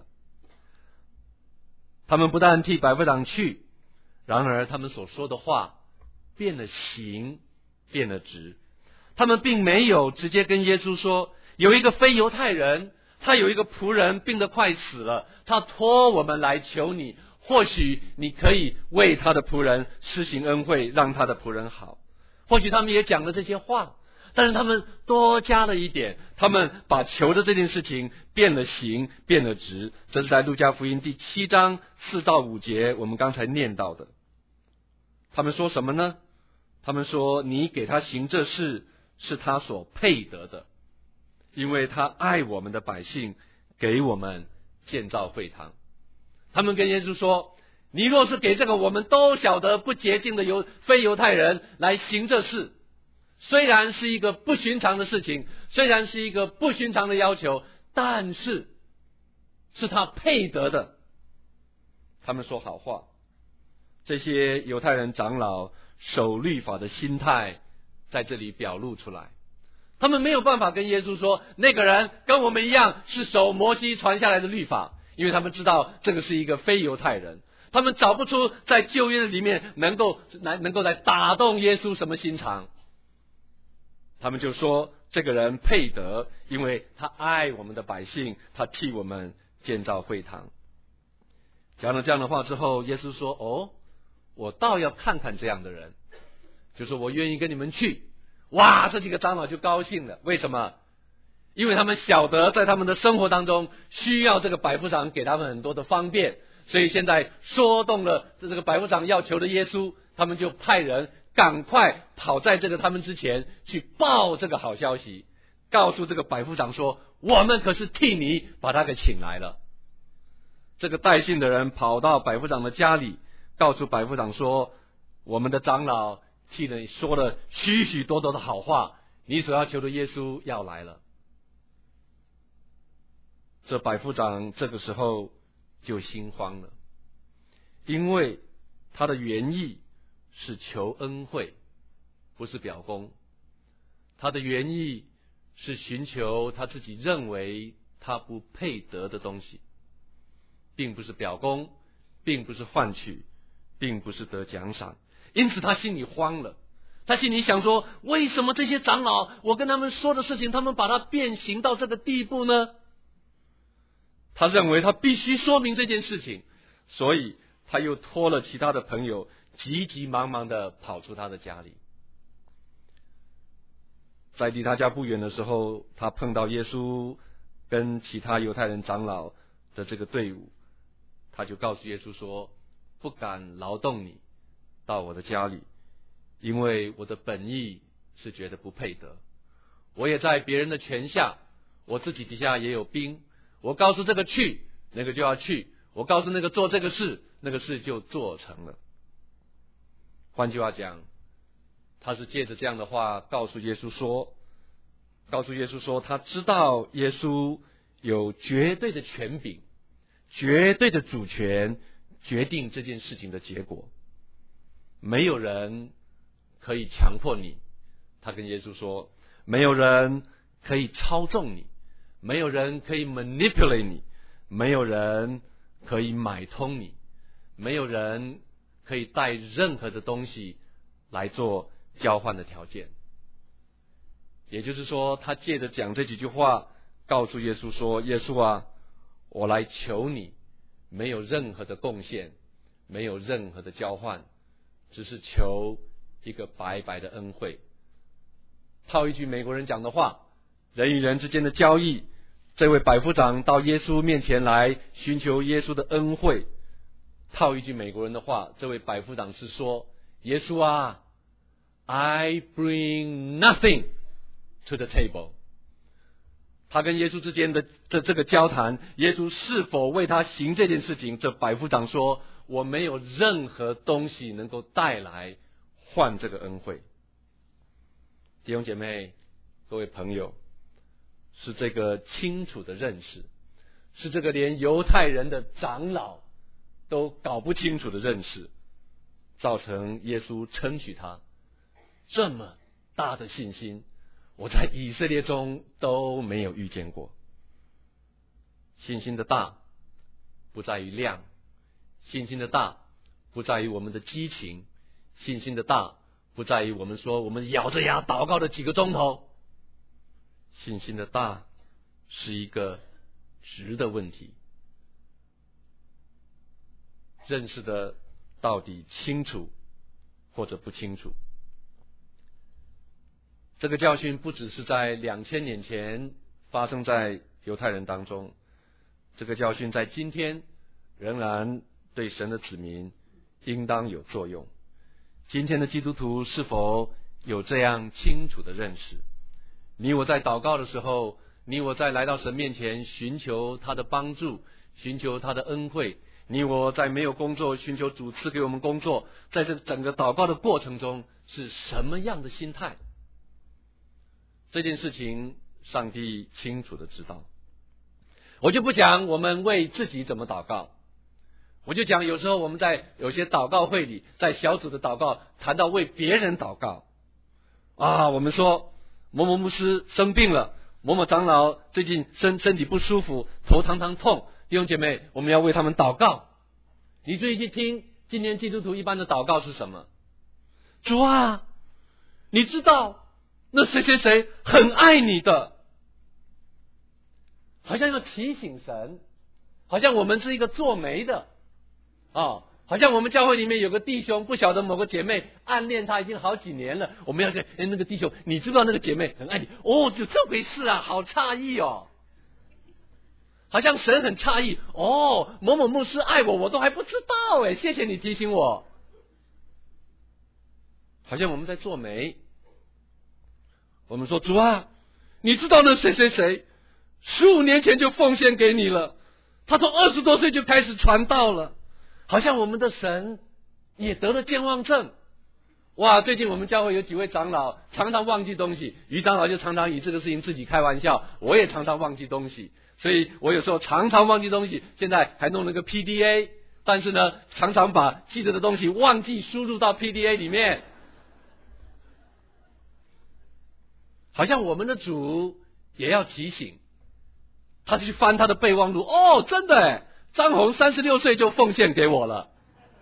他们不但替百夫长去，然而他们所说的话变了形，变了质。他们并没有直接跟耶稣说，有一个非犹太人，他有一个仆人病得快死了，他托我们来求你，或许你可以为他的仆人施行恩惠，让他的仆人好。或许他们也讲了这些话，但是他们多加了一点，他们把求的这件事情变了形，变了质。这是在路加福音第7章4到5节我们刚才念到的。他们说什么呢？他们说，你给他行这事是他所配得的，因为他爱我们的百姓，给我们建造会堂。他们跟耶稣说，你若是给这个我们都晓得不洁净的非犹太人来行这事，虽然是一个不寻常的事情，虽然是一个不寻常的要求，但是是他配得的。他们说好话。这些犹太人长老守律法的心态在这里表露出来。他们没有办法跟耶稣说，那个人跟我们一样是守摩西传下来的律法，因为他们知道这个是一个非犹太人，他们找不出在旧约里面能够来打动耶稣什么心肠。他们就说，这个人配得，因为他爱我们的百姓，他替我们建造会堂。讲了这样的话之后，耶稣说，哦，我倒要看看这样的人，就是我愿意跟你们去。哇，这几个长老就高兴了。为什么？因为他们晓得在他们的生活当中需要这个百夫长给他们很多的方便，所以现在说动了这个百夫长要求的耶稣，他们就派人赶快跑在这个他们之前去报这个好消息，告诉这个百夫长说，我们可是替你把他给请来了。这个带信的人跑到百夫长的家里，告诉百夫长说，我们的长老替你说了许许多多的好话，你所要求的耶稣要来了。这百夫长这个时候就心慌了，因为他的原意是求恩惠，不是表功。他的原意是寻求他自己认为他不配得的东西，并不是表功，并不是换取，并不是得奖赏。因此他心里慌了，他心里想说，为什么这些长老我跟他们说的事情，他们把它变形到这个地步呢？他认为他必须说明这件事情，所以他又托了其他的朋友，急急忙忙的跑出他的家里。在离他家不远的时候，他碰到耶稣跟其他犹太人长老的这个队伍，他就告诉耶稣说，不敢劳动你到我的家里，因为我的本意是觉得不配得。我也在别人的权下，我自己底下也有兵，我告诉这个去，那个就要去，我告诉那个做这个事，那个事就做成了。 换句话讲，他是借着这样的话告诉耶稣说，他知道耶稣有绝对的权柄，绝对的主权，决定这件事情的结果。没有人可以强迫你，他跟耶稣说，没有人可以操纵你，没有人可以 manipulate 你，没有人可以买通你，没有人可以带任何的东西来做交换的条件。也就是说，他借着讲这几句话告诉耶稣说，耶稣啊，我来求你，没有任何的贡献，没有任何的交换，只是求一个白白的恩惠。套一句美国人讲的话，人与人之间的交易，这位百夫长到耶稣面前来寻求耶稣的恩惠。套一句美国人的话，这位百夫长是说，耶稣啊， I bring nothing to the table。 他跟耶稣之间的这个交谈，耶稣是否为他行这件事情，这百夫长说，我没有任何东西能够带来换这个恩惠。弟兄姐妹，各位朋友，是这个清楚的认识，是这个连犹太人的长老都搞不清楚的认识，造成耶稣称许他这么大的信心，我在以色列中都没有遇见过。信心的大不在于量，信心的大不在于我们的激情，信心的大不在于我们说我们咬着牙祷告的几个钟头，信心的大是一个值的问题。认识的到底清楚或者不清楚。这个教训不只是在2000年前发生在犹太人当中，这个教训在今天仍然对神的子民应当有作用。今天的基督徒是否有这样清楚的认识？你我在祷告的时候，你我在来到神面前寻求他的帮助，寻求他的恩惠，你我在没有工作寻求主赐给我们工作，在这整个祷告的过程中是什么样的心态？这件事情上帝清楚的知道。我就不讲我们为自己怎么祷告，我就讲有时候我们在有些祷告会里，在小组的祷告谈到为别人祷告啊，我们说某某牧师生病了，某某长老最近身体不舒服，头常常痛，弟兄姐妹，我们要为他们祷告。你注意去听今天基督徒一般的祷告是什么？主啊，你知道那谁谁谁很爱你的，好像要提醒神，好像我们是一个做媒的好像我们教会里面有个弟兄不晓得某个姐妹暗恋他已经好几年了，我们要跟那个弟兄，你知不知道那个姐妹很爱你？哦，就这回事啊，好诧异哦。好像神很诧异哦，某某牧师爱我，我都还不知道哎，谢谢你提醒我。好像我们在做媒，我们说主啊，你知道那谁谁谁15年前就奉献给你了，他从20多岁就开始传道了，好像我们的神也得了健忘症。哇，最近我们教会有几位长老常常忘记东西，于长老就常常以这个事情自己开玩笑，我也常常忘记东西，所以我有时候常常忘记东西，现在还弄了个 PDA， 但是呢常常把记得的东西忘记输入到 PDA 里面。好像我们的主也要提醒，他去翻他的备忘录，哦，真的耶，张红36岁就奉献给我了。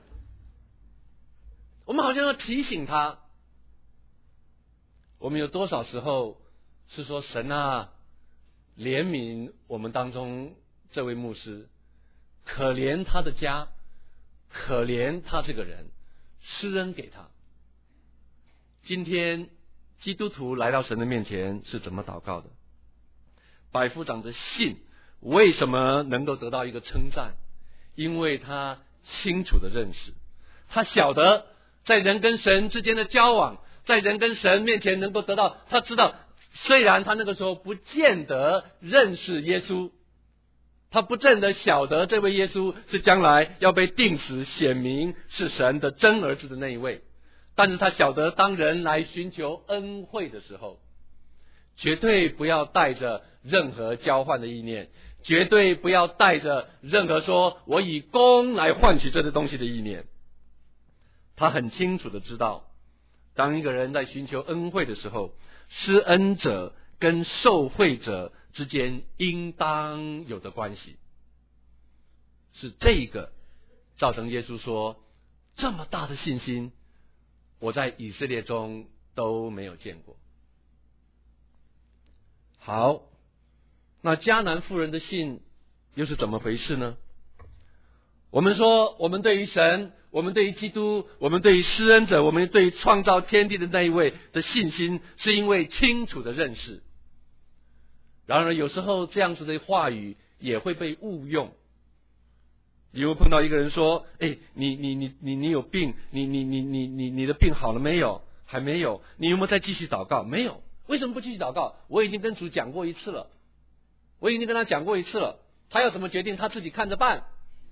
我们好像要提醒他。我们有多少时候是说神啊，怜悯我们当中这位牧师，可怜他的家，可怜他这个人，施恩给他。今天基督徒来到神的面前是怎么祷告的？百夫长的信为什么能够得到一个称赞？因为他清楚的认识，他晓得在人跟神之间的交往，在人跟神面前能够得到，他知道虽然他那个时候不见得认识耶稣，他不见得晓得这位耶稣是将来要被钉死显明是神的真儿子的那一位， 但是他晓得当人来寻求恩惠的时候，绝对不要带着任何交换的意念，绝对不要带着任何说我以功来换取这个东西的意念。他很清楚的知道，当一个人在寻求恩惠的时候，施恩者跟受惠者之间应当有的关系，是这个造成耶稣说，这么大的信心我在以色列中都没有见过。好，那迦南妇人的信又是怎么回事呢？我们说，我们对于神，我们对于基督，我们对于施恩者，我们对于创造天地的那一位的信心，是因为清楚的认识。然而有时候这样子的话语也会被误用。你会碰到一个人说，你有病，你的病好了没有？还没有。你有没有再继续祷告？没有。为什么不继续祷告？我已经跟主讲过一次了，我已经跟他讲过一次了，他要怎么决定他自己看着办。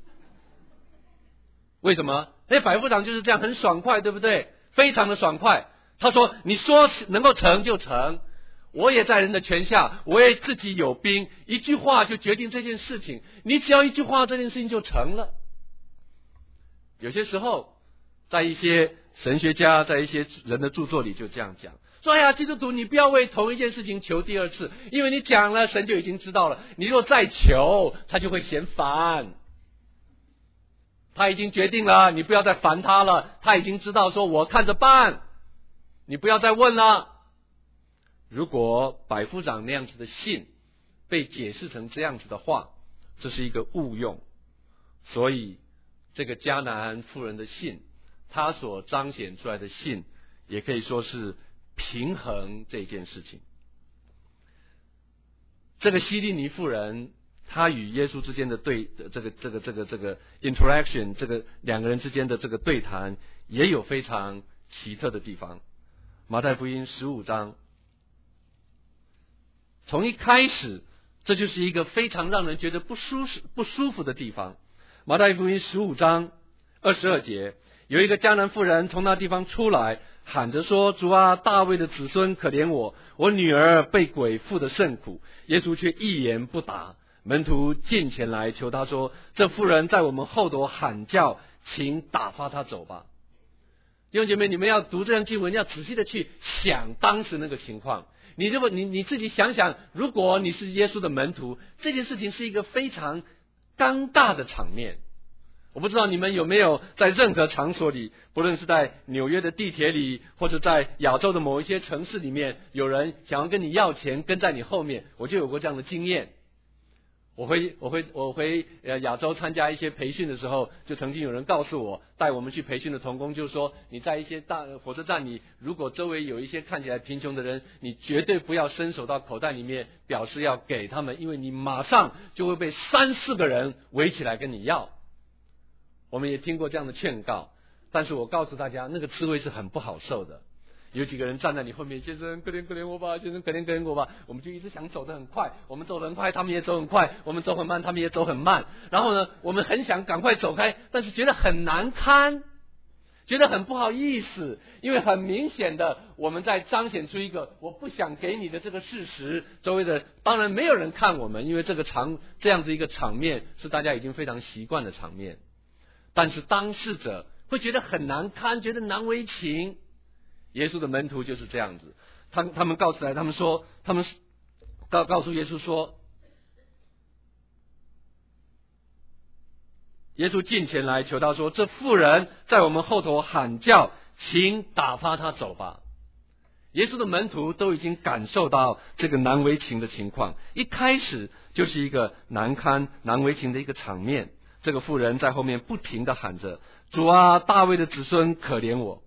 为什么？百夫长就是这样，很爽快，对不对？非常的爽快。他说，你说能够成就成，我也在人的权下，我也自己有兵，一句话就决定这件事情，你只要一句话，这件事情就成了。有些时候在一些神学家，在一些人的著作里就这样讲，说，哎呀，基督徒你不要为同一件事情求第二次，因为你讲了神就已经知道了，你若再求他就会嫌烦，他已经决定了，你不要再烦他了，他已经知道说我看着办，你不要再问了。如果百夫长那样子的信被解释成这样子的话，这是一个误用。所以这个迦南妇人的信，他所彰显出来的信，也可以说是平衡这件事情。这个希利尼妇人，他与耶稣之间的这个 interaction， 这个两个人之间的这个对谈，也有非常奇特的地方。马太福音15章，从一开始，这就是一个非常让人觉得不舒服的地方。马太福音15章22节，有一个迦南妇人从那地方出来，喊着说，主啊，大卫的子孙可怜我，我女儿被鬼附得甚苦。耶稣却一言不答。门徒进前来求他说，这妇人在我们后头喊叫，请打发她走吧。弟兄姐妹，你们要读这样经文，要仔细的去想当时那个情况。你自己想想，如果你是耶稣的门徒，这件事情是一个非常尴尬的场面。我不知道你们有没有在任何场所里，不论是在纽约的地铁里，或者在亚洲的某一些城市里面，有人想要跟你要钱，跟在你后面。我就有过这样的经验。我回亚洲参加一些培训的时候，就曾经有人告诉我，带我们去培训的同工就说，你在一些大火车站里，如果周围有一些看起来贫穷的人，你绝对不要伸手到口袋里面表示要给他们，因为你马上就会被3-4个人围起来跟你要。我们也听过这样的劝告，但是我告诉大家，那个滋味是很不好受的。有几个人站在你后面，先生可怜可怜我吧，先生可怜可怜我吧，我们就一直想走得很快，我们走得很快，他们也走很快，我们走很慢，他们也走很慢。然后呢，我们很想赶快走开，但是觉得很难堪，觉得很不好意思，因为很明显的我们在彰显出一个我不想给你的这个事实。周围的当然没有人看我们，因为这样子一个场面是大家已经非常习惯的场面，但是当事者会觉得很难堪，觉得难为情。耶稣的门徒就是这样子，他们告诉耶稣说，耶稣近前来求他说，这妇人在我们后头喊叫，请打发她走吧。耶稣的门徒都已经感受到这个难为情的情况，一开始就是一个难堪难为情的一个场面。这个妇人在后面不停地喊着，主啊，大卫的子孙可怜我。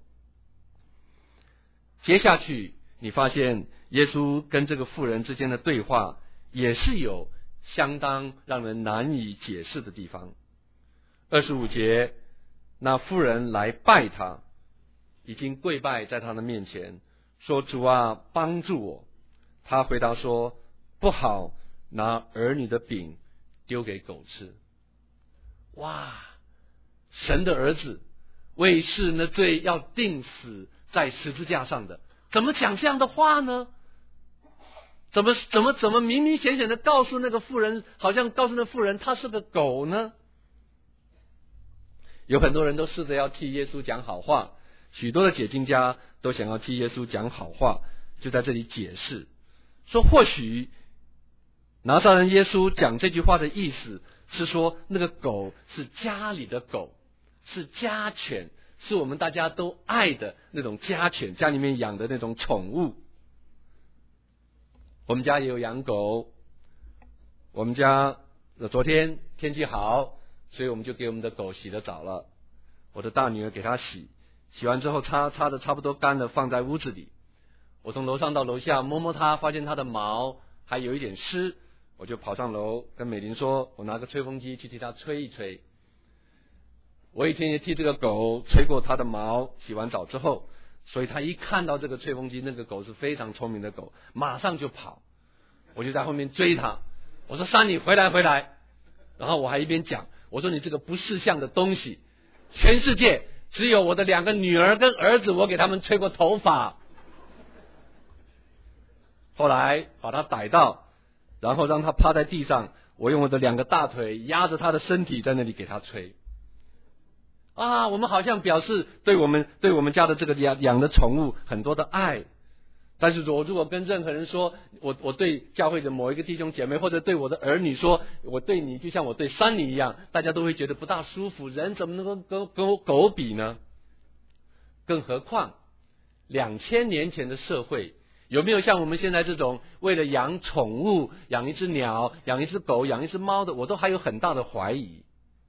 接下去你发现耶稣跟这个妇人之间的对话也是有相当让人难以解释的地方。25节，那妇人来拜他，已经跪拜在他的面前，说，主啊，帮助我。他回答说，不好拿儿女的饼丢给狗吃。哇，神的儿子为世人的罪要钉死在十字架上的。怎么讲这样的话呢？怎么明明显显的告诉那个妇人，好像告诉那妇人他是个狗呢？有很多人都试着要替耶稣讲好话，许多的解经家都想要替耶稣讲好话，就在这里解释说，或许拿撒勒人耶稣讲这句话的意思是说，那个狗是家里的狗，是家犬，是我们大家都爱的那种家犬，家里面养的那种宠物。我们家也有养狗，我们家昨天天气好，所以我们就给我们的狗洗了澡了。我的大女儿给它洗完之后擦的差不多干了，放在屋子里。我从楼上到楼下摸摸它，发现它的毛还有一点湿，我就跑上楼跟美玲说，我拿个吹风机去替它吹一吹。我以前也替这个狗吹过它的毛，洗完澡之后，所以它一看到这个吹风机，那个狗是非常聪明的狗，马上就跑。我就在后面追它，我说珊妮回来。然后我还一边讲，我说你这个不识相的东西，全世界只有我的2个女儿跟儿子我给他们吹过头发。后来把他逮到，然后让他趴在地上，我用我的2个大腿压着他的身体，在那里给他吹。我们好像表示对我们家的这个养的宠物很多的爱。但是我如果跟任何人说，我对教会的某一个弟兄姐妹，或者对我的儿女说，我对你就像我对珊妮一样，大家都会觉得不大舒服。人怎么能够跟狗比呢？更何况2000年前的社会，有没有像我们现在这种为了养宠物，养一只鸟，养一只狗，养一只猫的，我都还有很大的怀疑。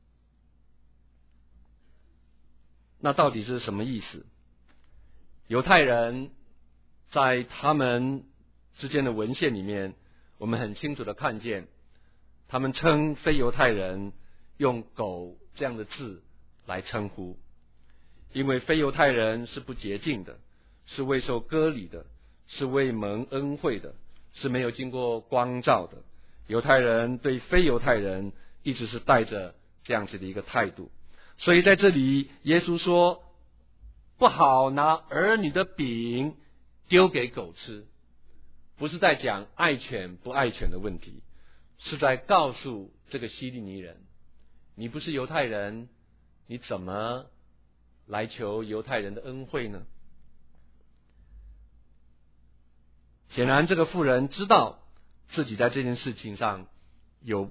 那到底是什么意思？犹太人在他们之间的文献里面，我们很清楚的看见，他们称非犹太人用狗这样的字来称呼，因为非犹太人是不洁净的，是未受割礼的，是未蒙恩惠的，是没有经过光照的。犹太人对非犹太人一直是带着这样子的一个态度。所以在这里耶稣说，不好拿儿女的饼丢给狗吃，不是在讲爱犬不爱犬的问题，是在告诉这个希利尼人，你不是犹太人，你怎么来求犹太人的恩惠呢？显然这个妇人知道自己在这件事情上有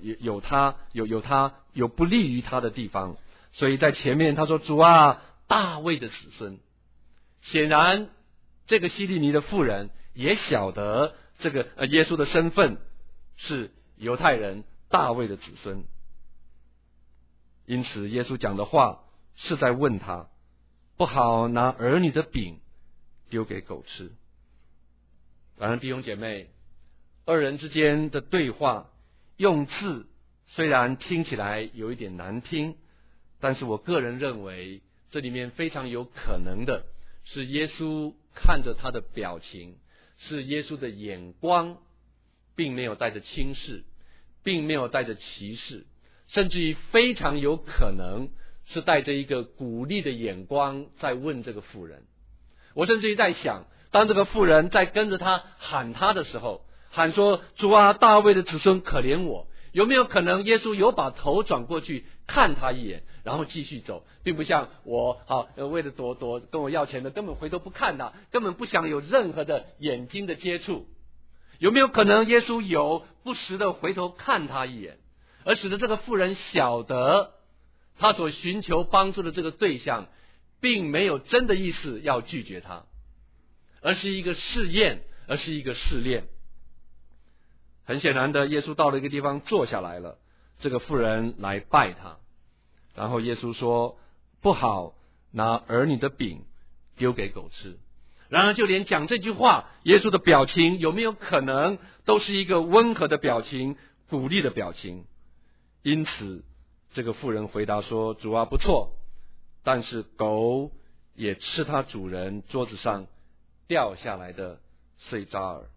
不利于他的地方，所以在前面他说，主啊，大卫的子孙。显然这个希利尼的妇人也晓得这个耶稣的身份是犹太人大卫的子孙，因此耶稣讲的话是在问他，不好拿儿女的饼丢给狗吃。然而弟兄姐妹，二人之间的对话用字虽然听起来有一点难听，但是我个人认为这里面非常有可能的是耶稣看着他的表情，是耶稣的眼光并没有带着轻视，并没有带着歧视，甚至于非常有可能是带着一个鼓励的眼光在问这个妇人。我甚至于在想，当这个妇人在跟着他喊他的时候，喊说，主啊，大卫的子孙可怜我，有没有可能耶稣有把头转过去看他一眼，然后继续走，并不像我为了躲跟我要钱的根本回头不看他，根本不想有任何的眼睛的接触。有没有可能耶稣有不时的回头看他一眼，而使得这个妇人晓得他所寻求帮助的这个对象并没有真的意思要拒绝他，而是一个试验，而是一个试炼。很显然的，耶稣到了一个地方坐下来了，这个妇人来拜他，然后耶稣说，不好拿儿女的饼丢给狗吃。然而就连讲这句话，耶稣的表情有没有可能都是一个温和的表情，鼓励的表情。因此这个妇人回答说，主啊，不错，但是狗也吃它主人桌子上掉下来的碎渣儿。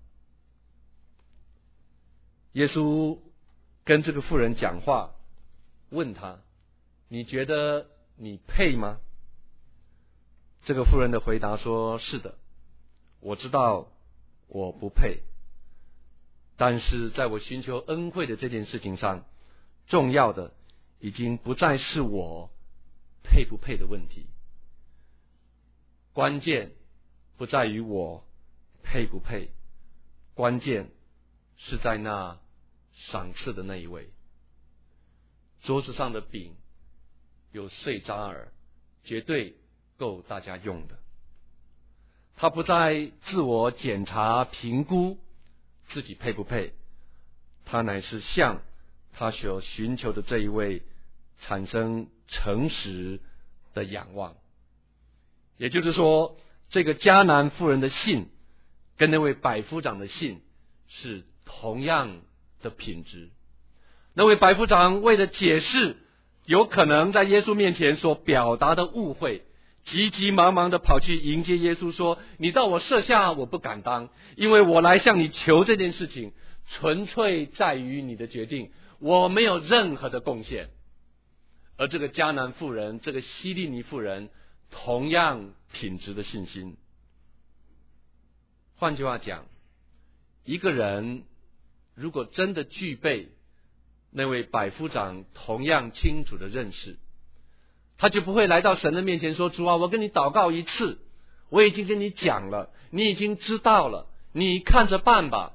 耶稣跟这个妇人讲话，问他，你觉得你配吗？ 这个妇人的回答说：是的，我知道我不配，但是在我寻求恩惠的这件事情上，重要的已经不再是我配不配的问题，关键不在于我配不配，关键是在那赏赐的那一位。桌子上的饼有碎渣儿，绝对够大家用的。他不再自我检查评估自己配不配，他乃是向他所寻求的这一位产生诚实的仰望。也就是说，这个迦南妇人的信跟那位百夫长的信是同样的品质。那位百夫长为了解释有可能在耶稣面前所表达的误会，急急忙忙的跑去迎接耶稣，说：你到我舍下我不敢当，因为我来向你求这件事情纯粹在于你的决定，我没有任何的贡献。而这个迦南妇人，这个希利尼妇人，同样品质的信心。换句话讲，一个人如果真的具备那位百夫长同样清楚的认识，他就不会来到神的面前说：主啊，我跟你祷告一次，我已经跟你讲了，你已经知道了，你看着办吧。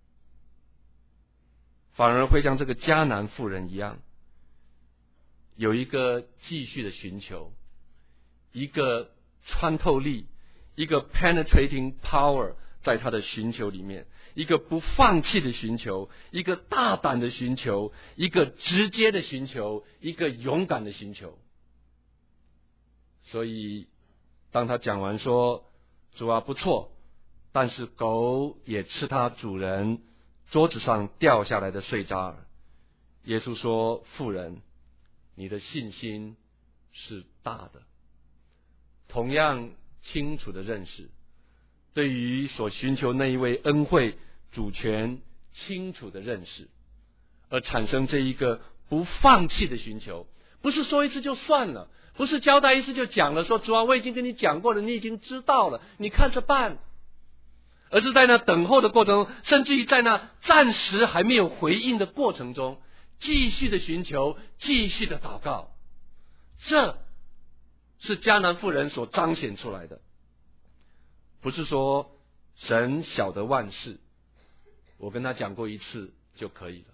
反而会像这个迦南妇人一样，有一个继续的寻求，一个穿透力，一个 penetrating power 在他的寻求里面，一个不放弃的寻求，一个大胆的寻求，一个直接的寻求，一个勇敢的寻求。所以当他讲完说：主啊，不错，但是狗也吃它主人桌子上掉下来的碎渣儿，耶稣说：妇人，你的信心是大的。同样清楚的认识，对于所寻求那一位恩惠主权清楚的认识，而产生这一个不放弃的寻求。不是说一次就算了，不是交代一次就讲了，说主啊，我已经跟你讲过了，你已经知道了，你看着办。而是在那等候的过程中，甚至于在那暂时还没有回应的过程中，继续的寻求，继续的祷告。这是迦南妇人所彰显出来的。不是说神晓得万事，我跟他讲过一次就可以了。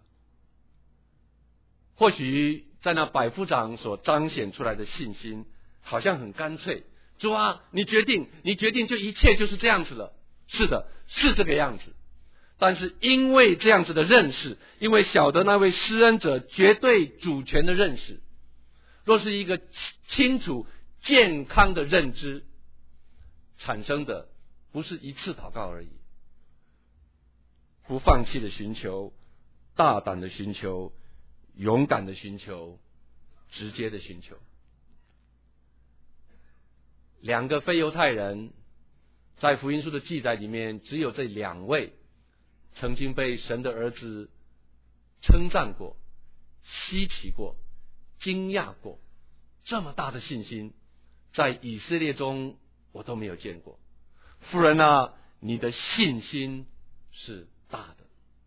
或许在那百夫长所彰显出来的信心好像很干脆，主啊，你决定就一切就是这样子了。是的，是这个样子。但是因为这样子的认识，因为晓得那位施恩者绝对主权的认识，若是一个清楚健康的认知产生的，不是一次祷告而已。不放弃的寻求，大胆的寻求，勇敢的寻求，直接的寻求。两个非犹太人在福音书的记载里面，只有这两位曾经被神的儿子称赞过、稀奇过、惊讶过。这么大的信心，在以色列中我都没有见过。妇人啊，你的信心是大的。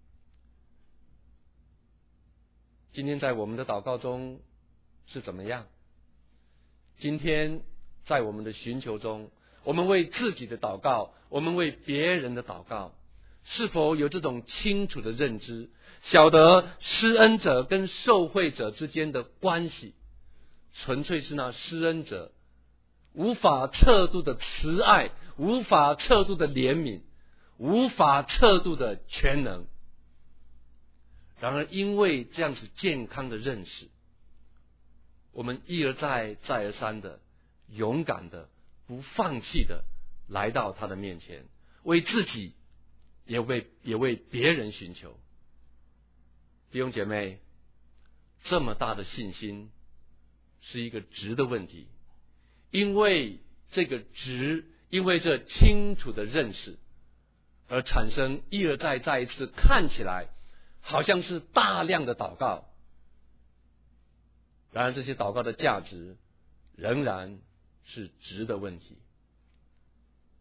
今天在我们的祷告中是怎么样？今天在我们的寻求中，我们为自己的祷告，我们为别人的祷告，是否有这种清楚的认知，晓得施恩者跟受惠者之间的关系，纯粹是那施恩者无法测度的慈爱，无法测度的怜悯，无法测度的全能。然而因为这样子健康的认识，我们一而再再而三的勇敢的不放弃的来到他的面前，为自己也为别人寻求。弟兄姐妹，这么大的信心是一个值的问题，因为这个值，因为这清楚的认识而产生一而再一次看起来好像是大量的祷告，然而这些祷告的价值仍然是值的问题。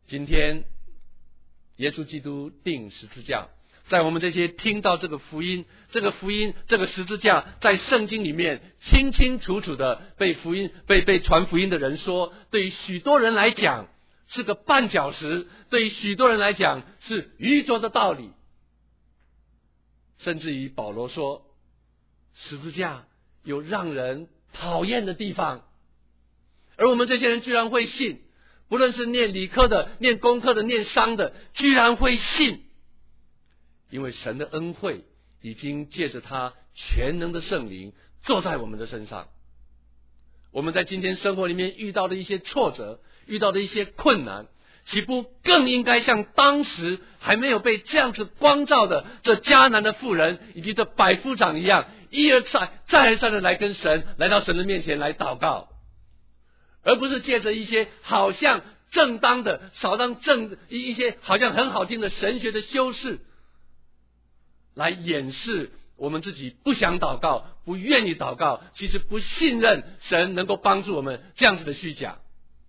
今天耶稣基督钉十字架，在我们这些听到这个福音，这个十字架在圣经里面清清楚楚的被传福音的人说，对于许多人来讲是个绊脚石，对于许多人来讲是愚拙的道理。甚至于保罗说，十字架有让人讨厌的地方，而我们这些人居然会信，不论是念理科的、念工科的、念商的，居然会信，因为神的恩惠已经借着他全能的圣灵坐在我们的身上。我们在今天生活里面遇到的一些挫折，遇到的一些困难，岂不更应该像当时还没有被这样子光照的这迦南的妇人以及这百夫长一样，一而再的来跟神，来到神的面前来祷告，而不是借着一些好像正当的一些好像很好听的神学的修饰来掩饰我们自己不想祷告、不愿意祷告，其实不信任神能够帮助我们这样子的虚假。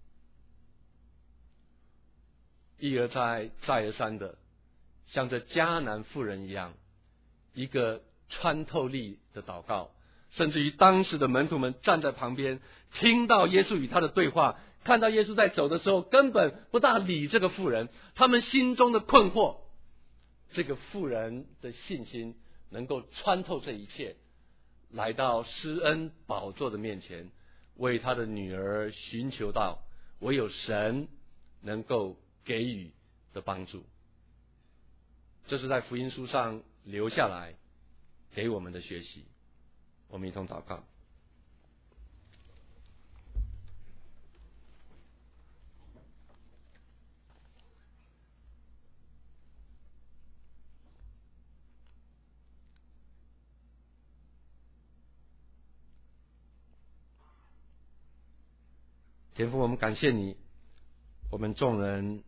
一而再再而三的像这迦南妇人一样，一个穿透力的祷告，甚至于当时的门徒们站在旁边，听到耶稣与他的对话，看到耶稣在走的时候根本不大理这个妇人，他们心中的困惑，这个妇人的信心能够穿透这一切，来到施恩宝座的面前，为他的女儿寻求到唯有神能够给予的帮助。这是在福音书上留下来给我们的学习。我们一同祷告。天父，我们感谢你，我们众人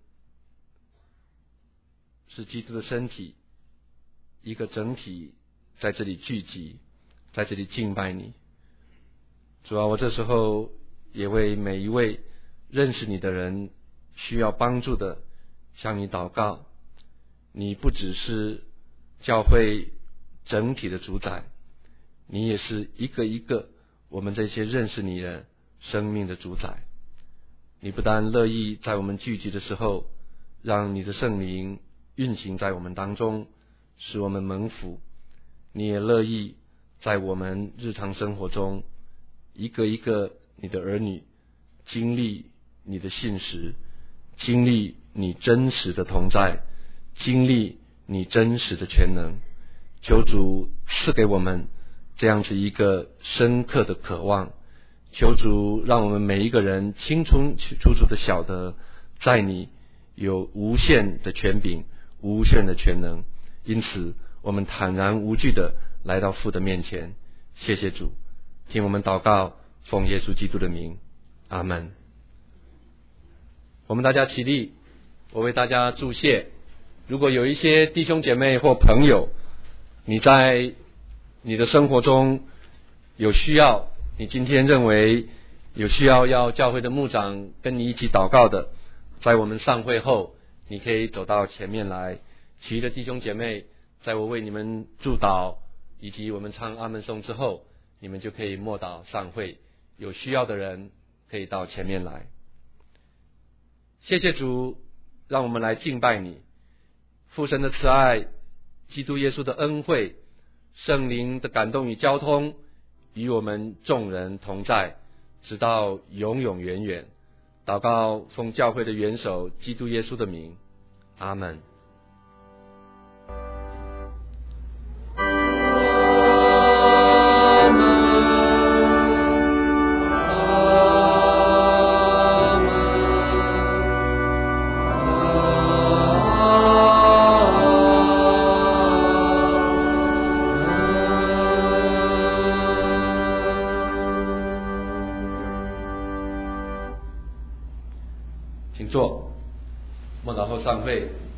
是基督的身体，一个整体在这里聚集，在这里敬拜你。主啊，我这时候也为每一位认识你的人需要帮助的向你祷告。你不只是教会整体的主宰，你也是一个一个我们这些认识你的生命的主宰。你不但乐意在我们聚集的时候让你的圣灵运行在我们当中，使我们蒙福，你也乐意在我们日常生活中一个一个你的儿女经历你的信实，经历你真实的同在，经历你真实的全能。求主赐给我们这样子一个深刻的渴望，求主让我们每一个人清楚的晓得，在你有无限的权柄，无限的全能。因此我们坦然无惧的来到父的面前。谢谢主，听我们祷告，奉耶稣基督的名，阿们。我们大家起立，我为大家祝谢。如果有一些弟兄姐妹或朋友，你在你的生活中有需要，你今天认为有需要教会的牧长跟你一起祷告的，在我们上会后你可以走到前面来，其余的弟兄姐妹在我为你们祝祷以及我们唱阿们颂之后，你们就可以默祷上会，有需要的人可以到前面来。谢谢主，让我们来敬拜你。父神的慈爱，基督耶稣的恩惠，圣灵的感动与交通，与我们众人同在，直到永永远远。祷告奉教会的元首基督耶稣的名，阿们。请坐，默祷后散会。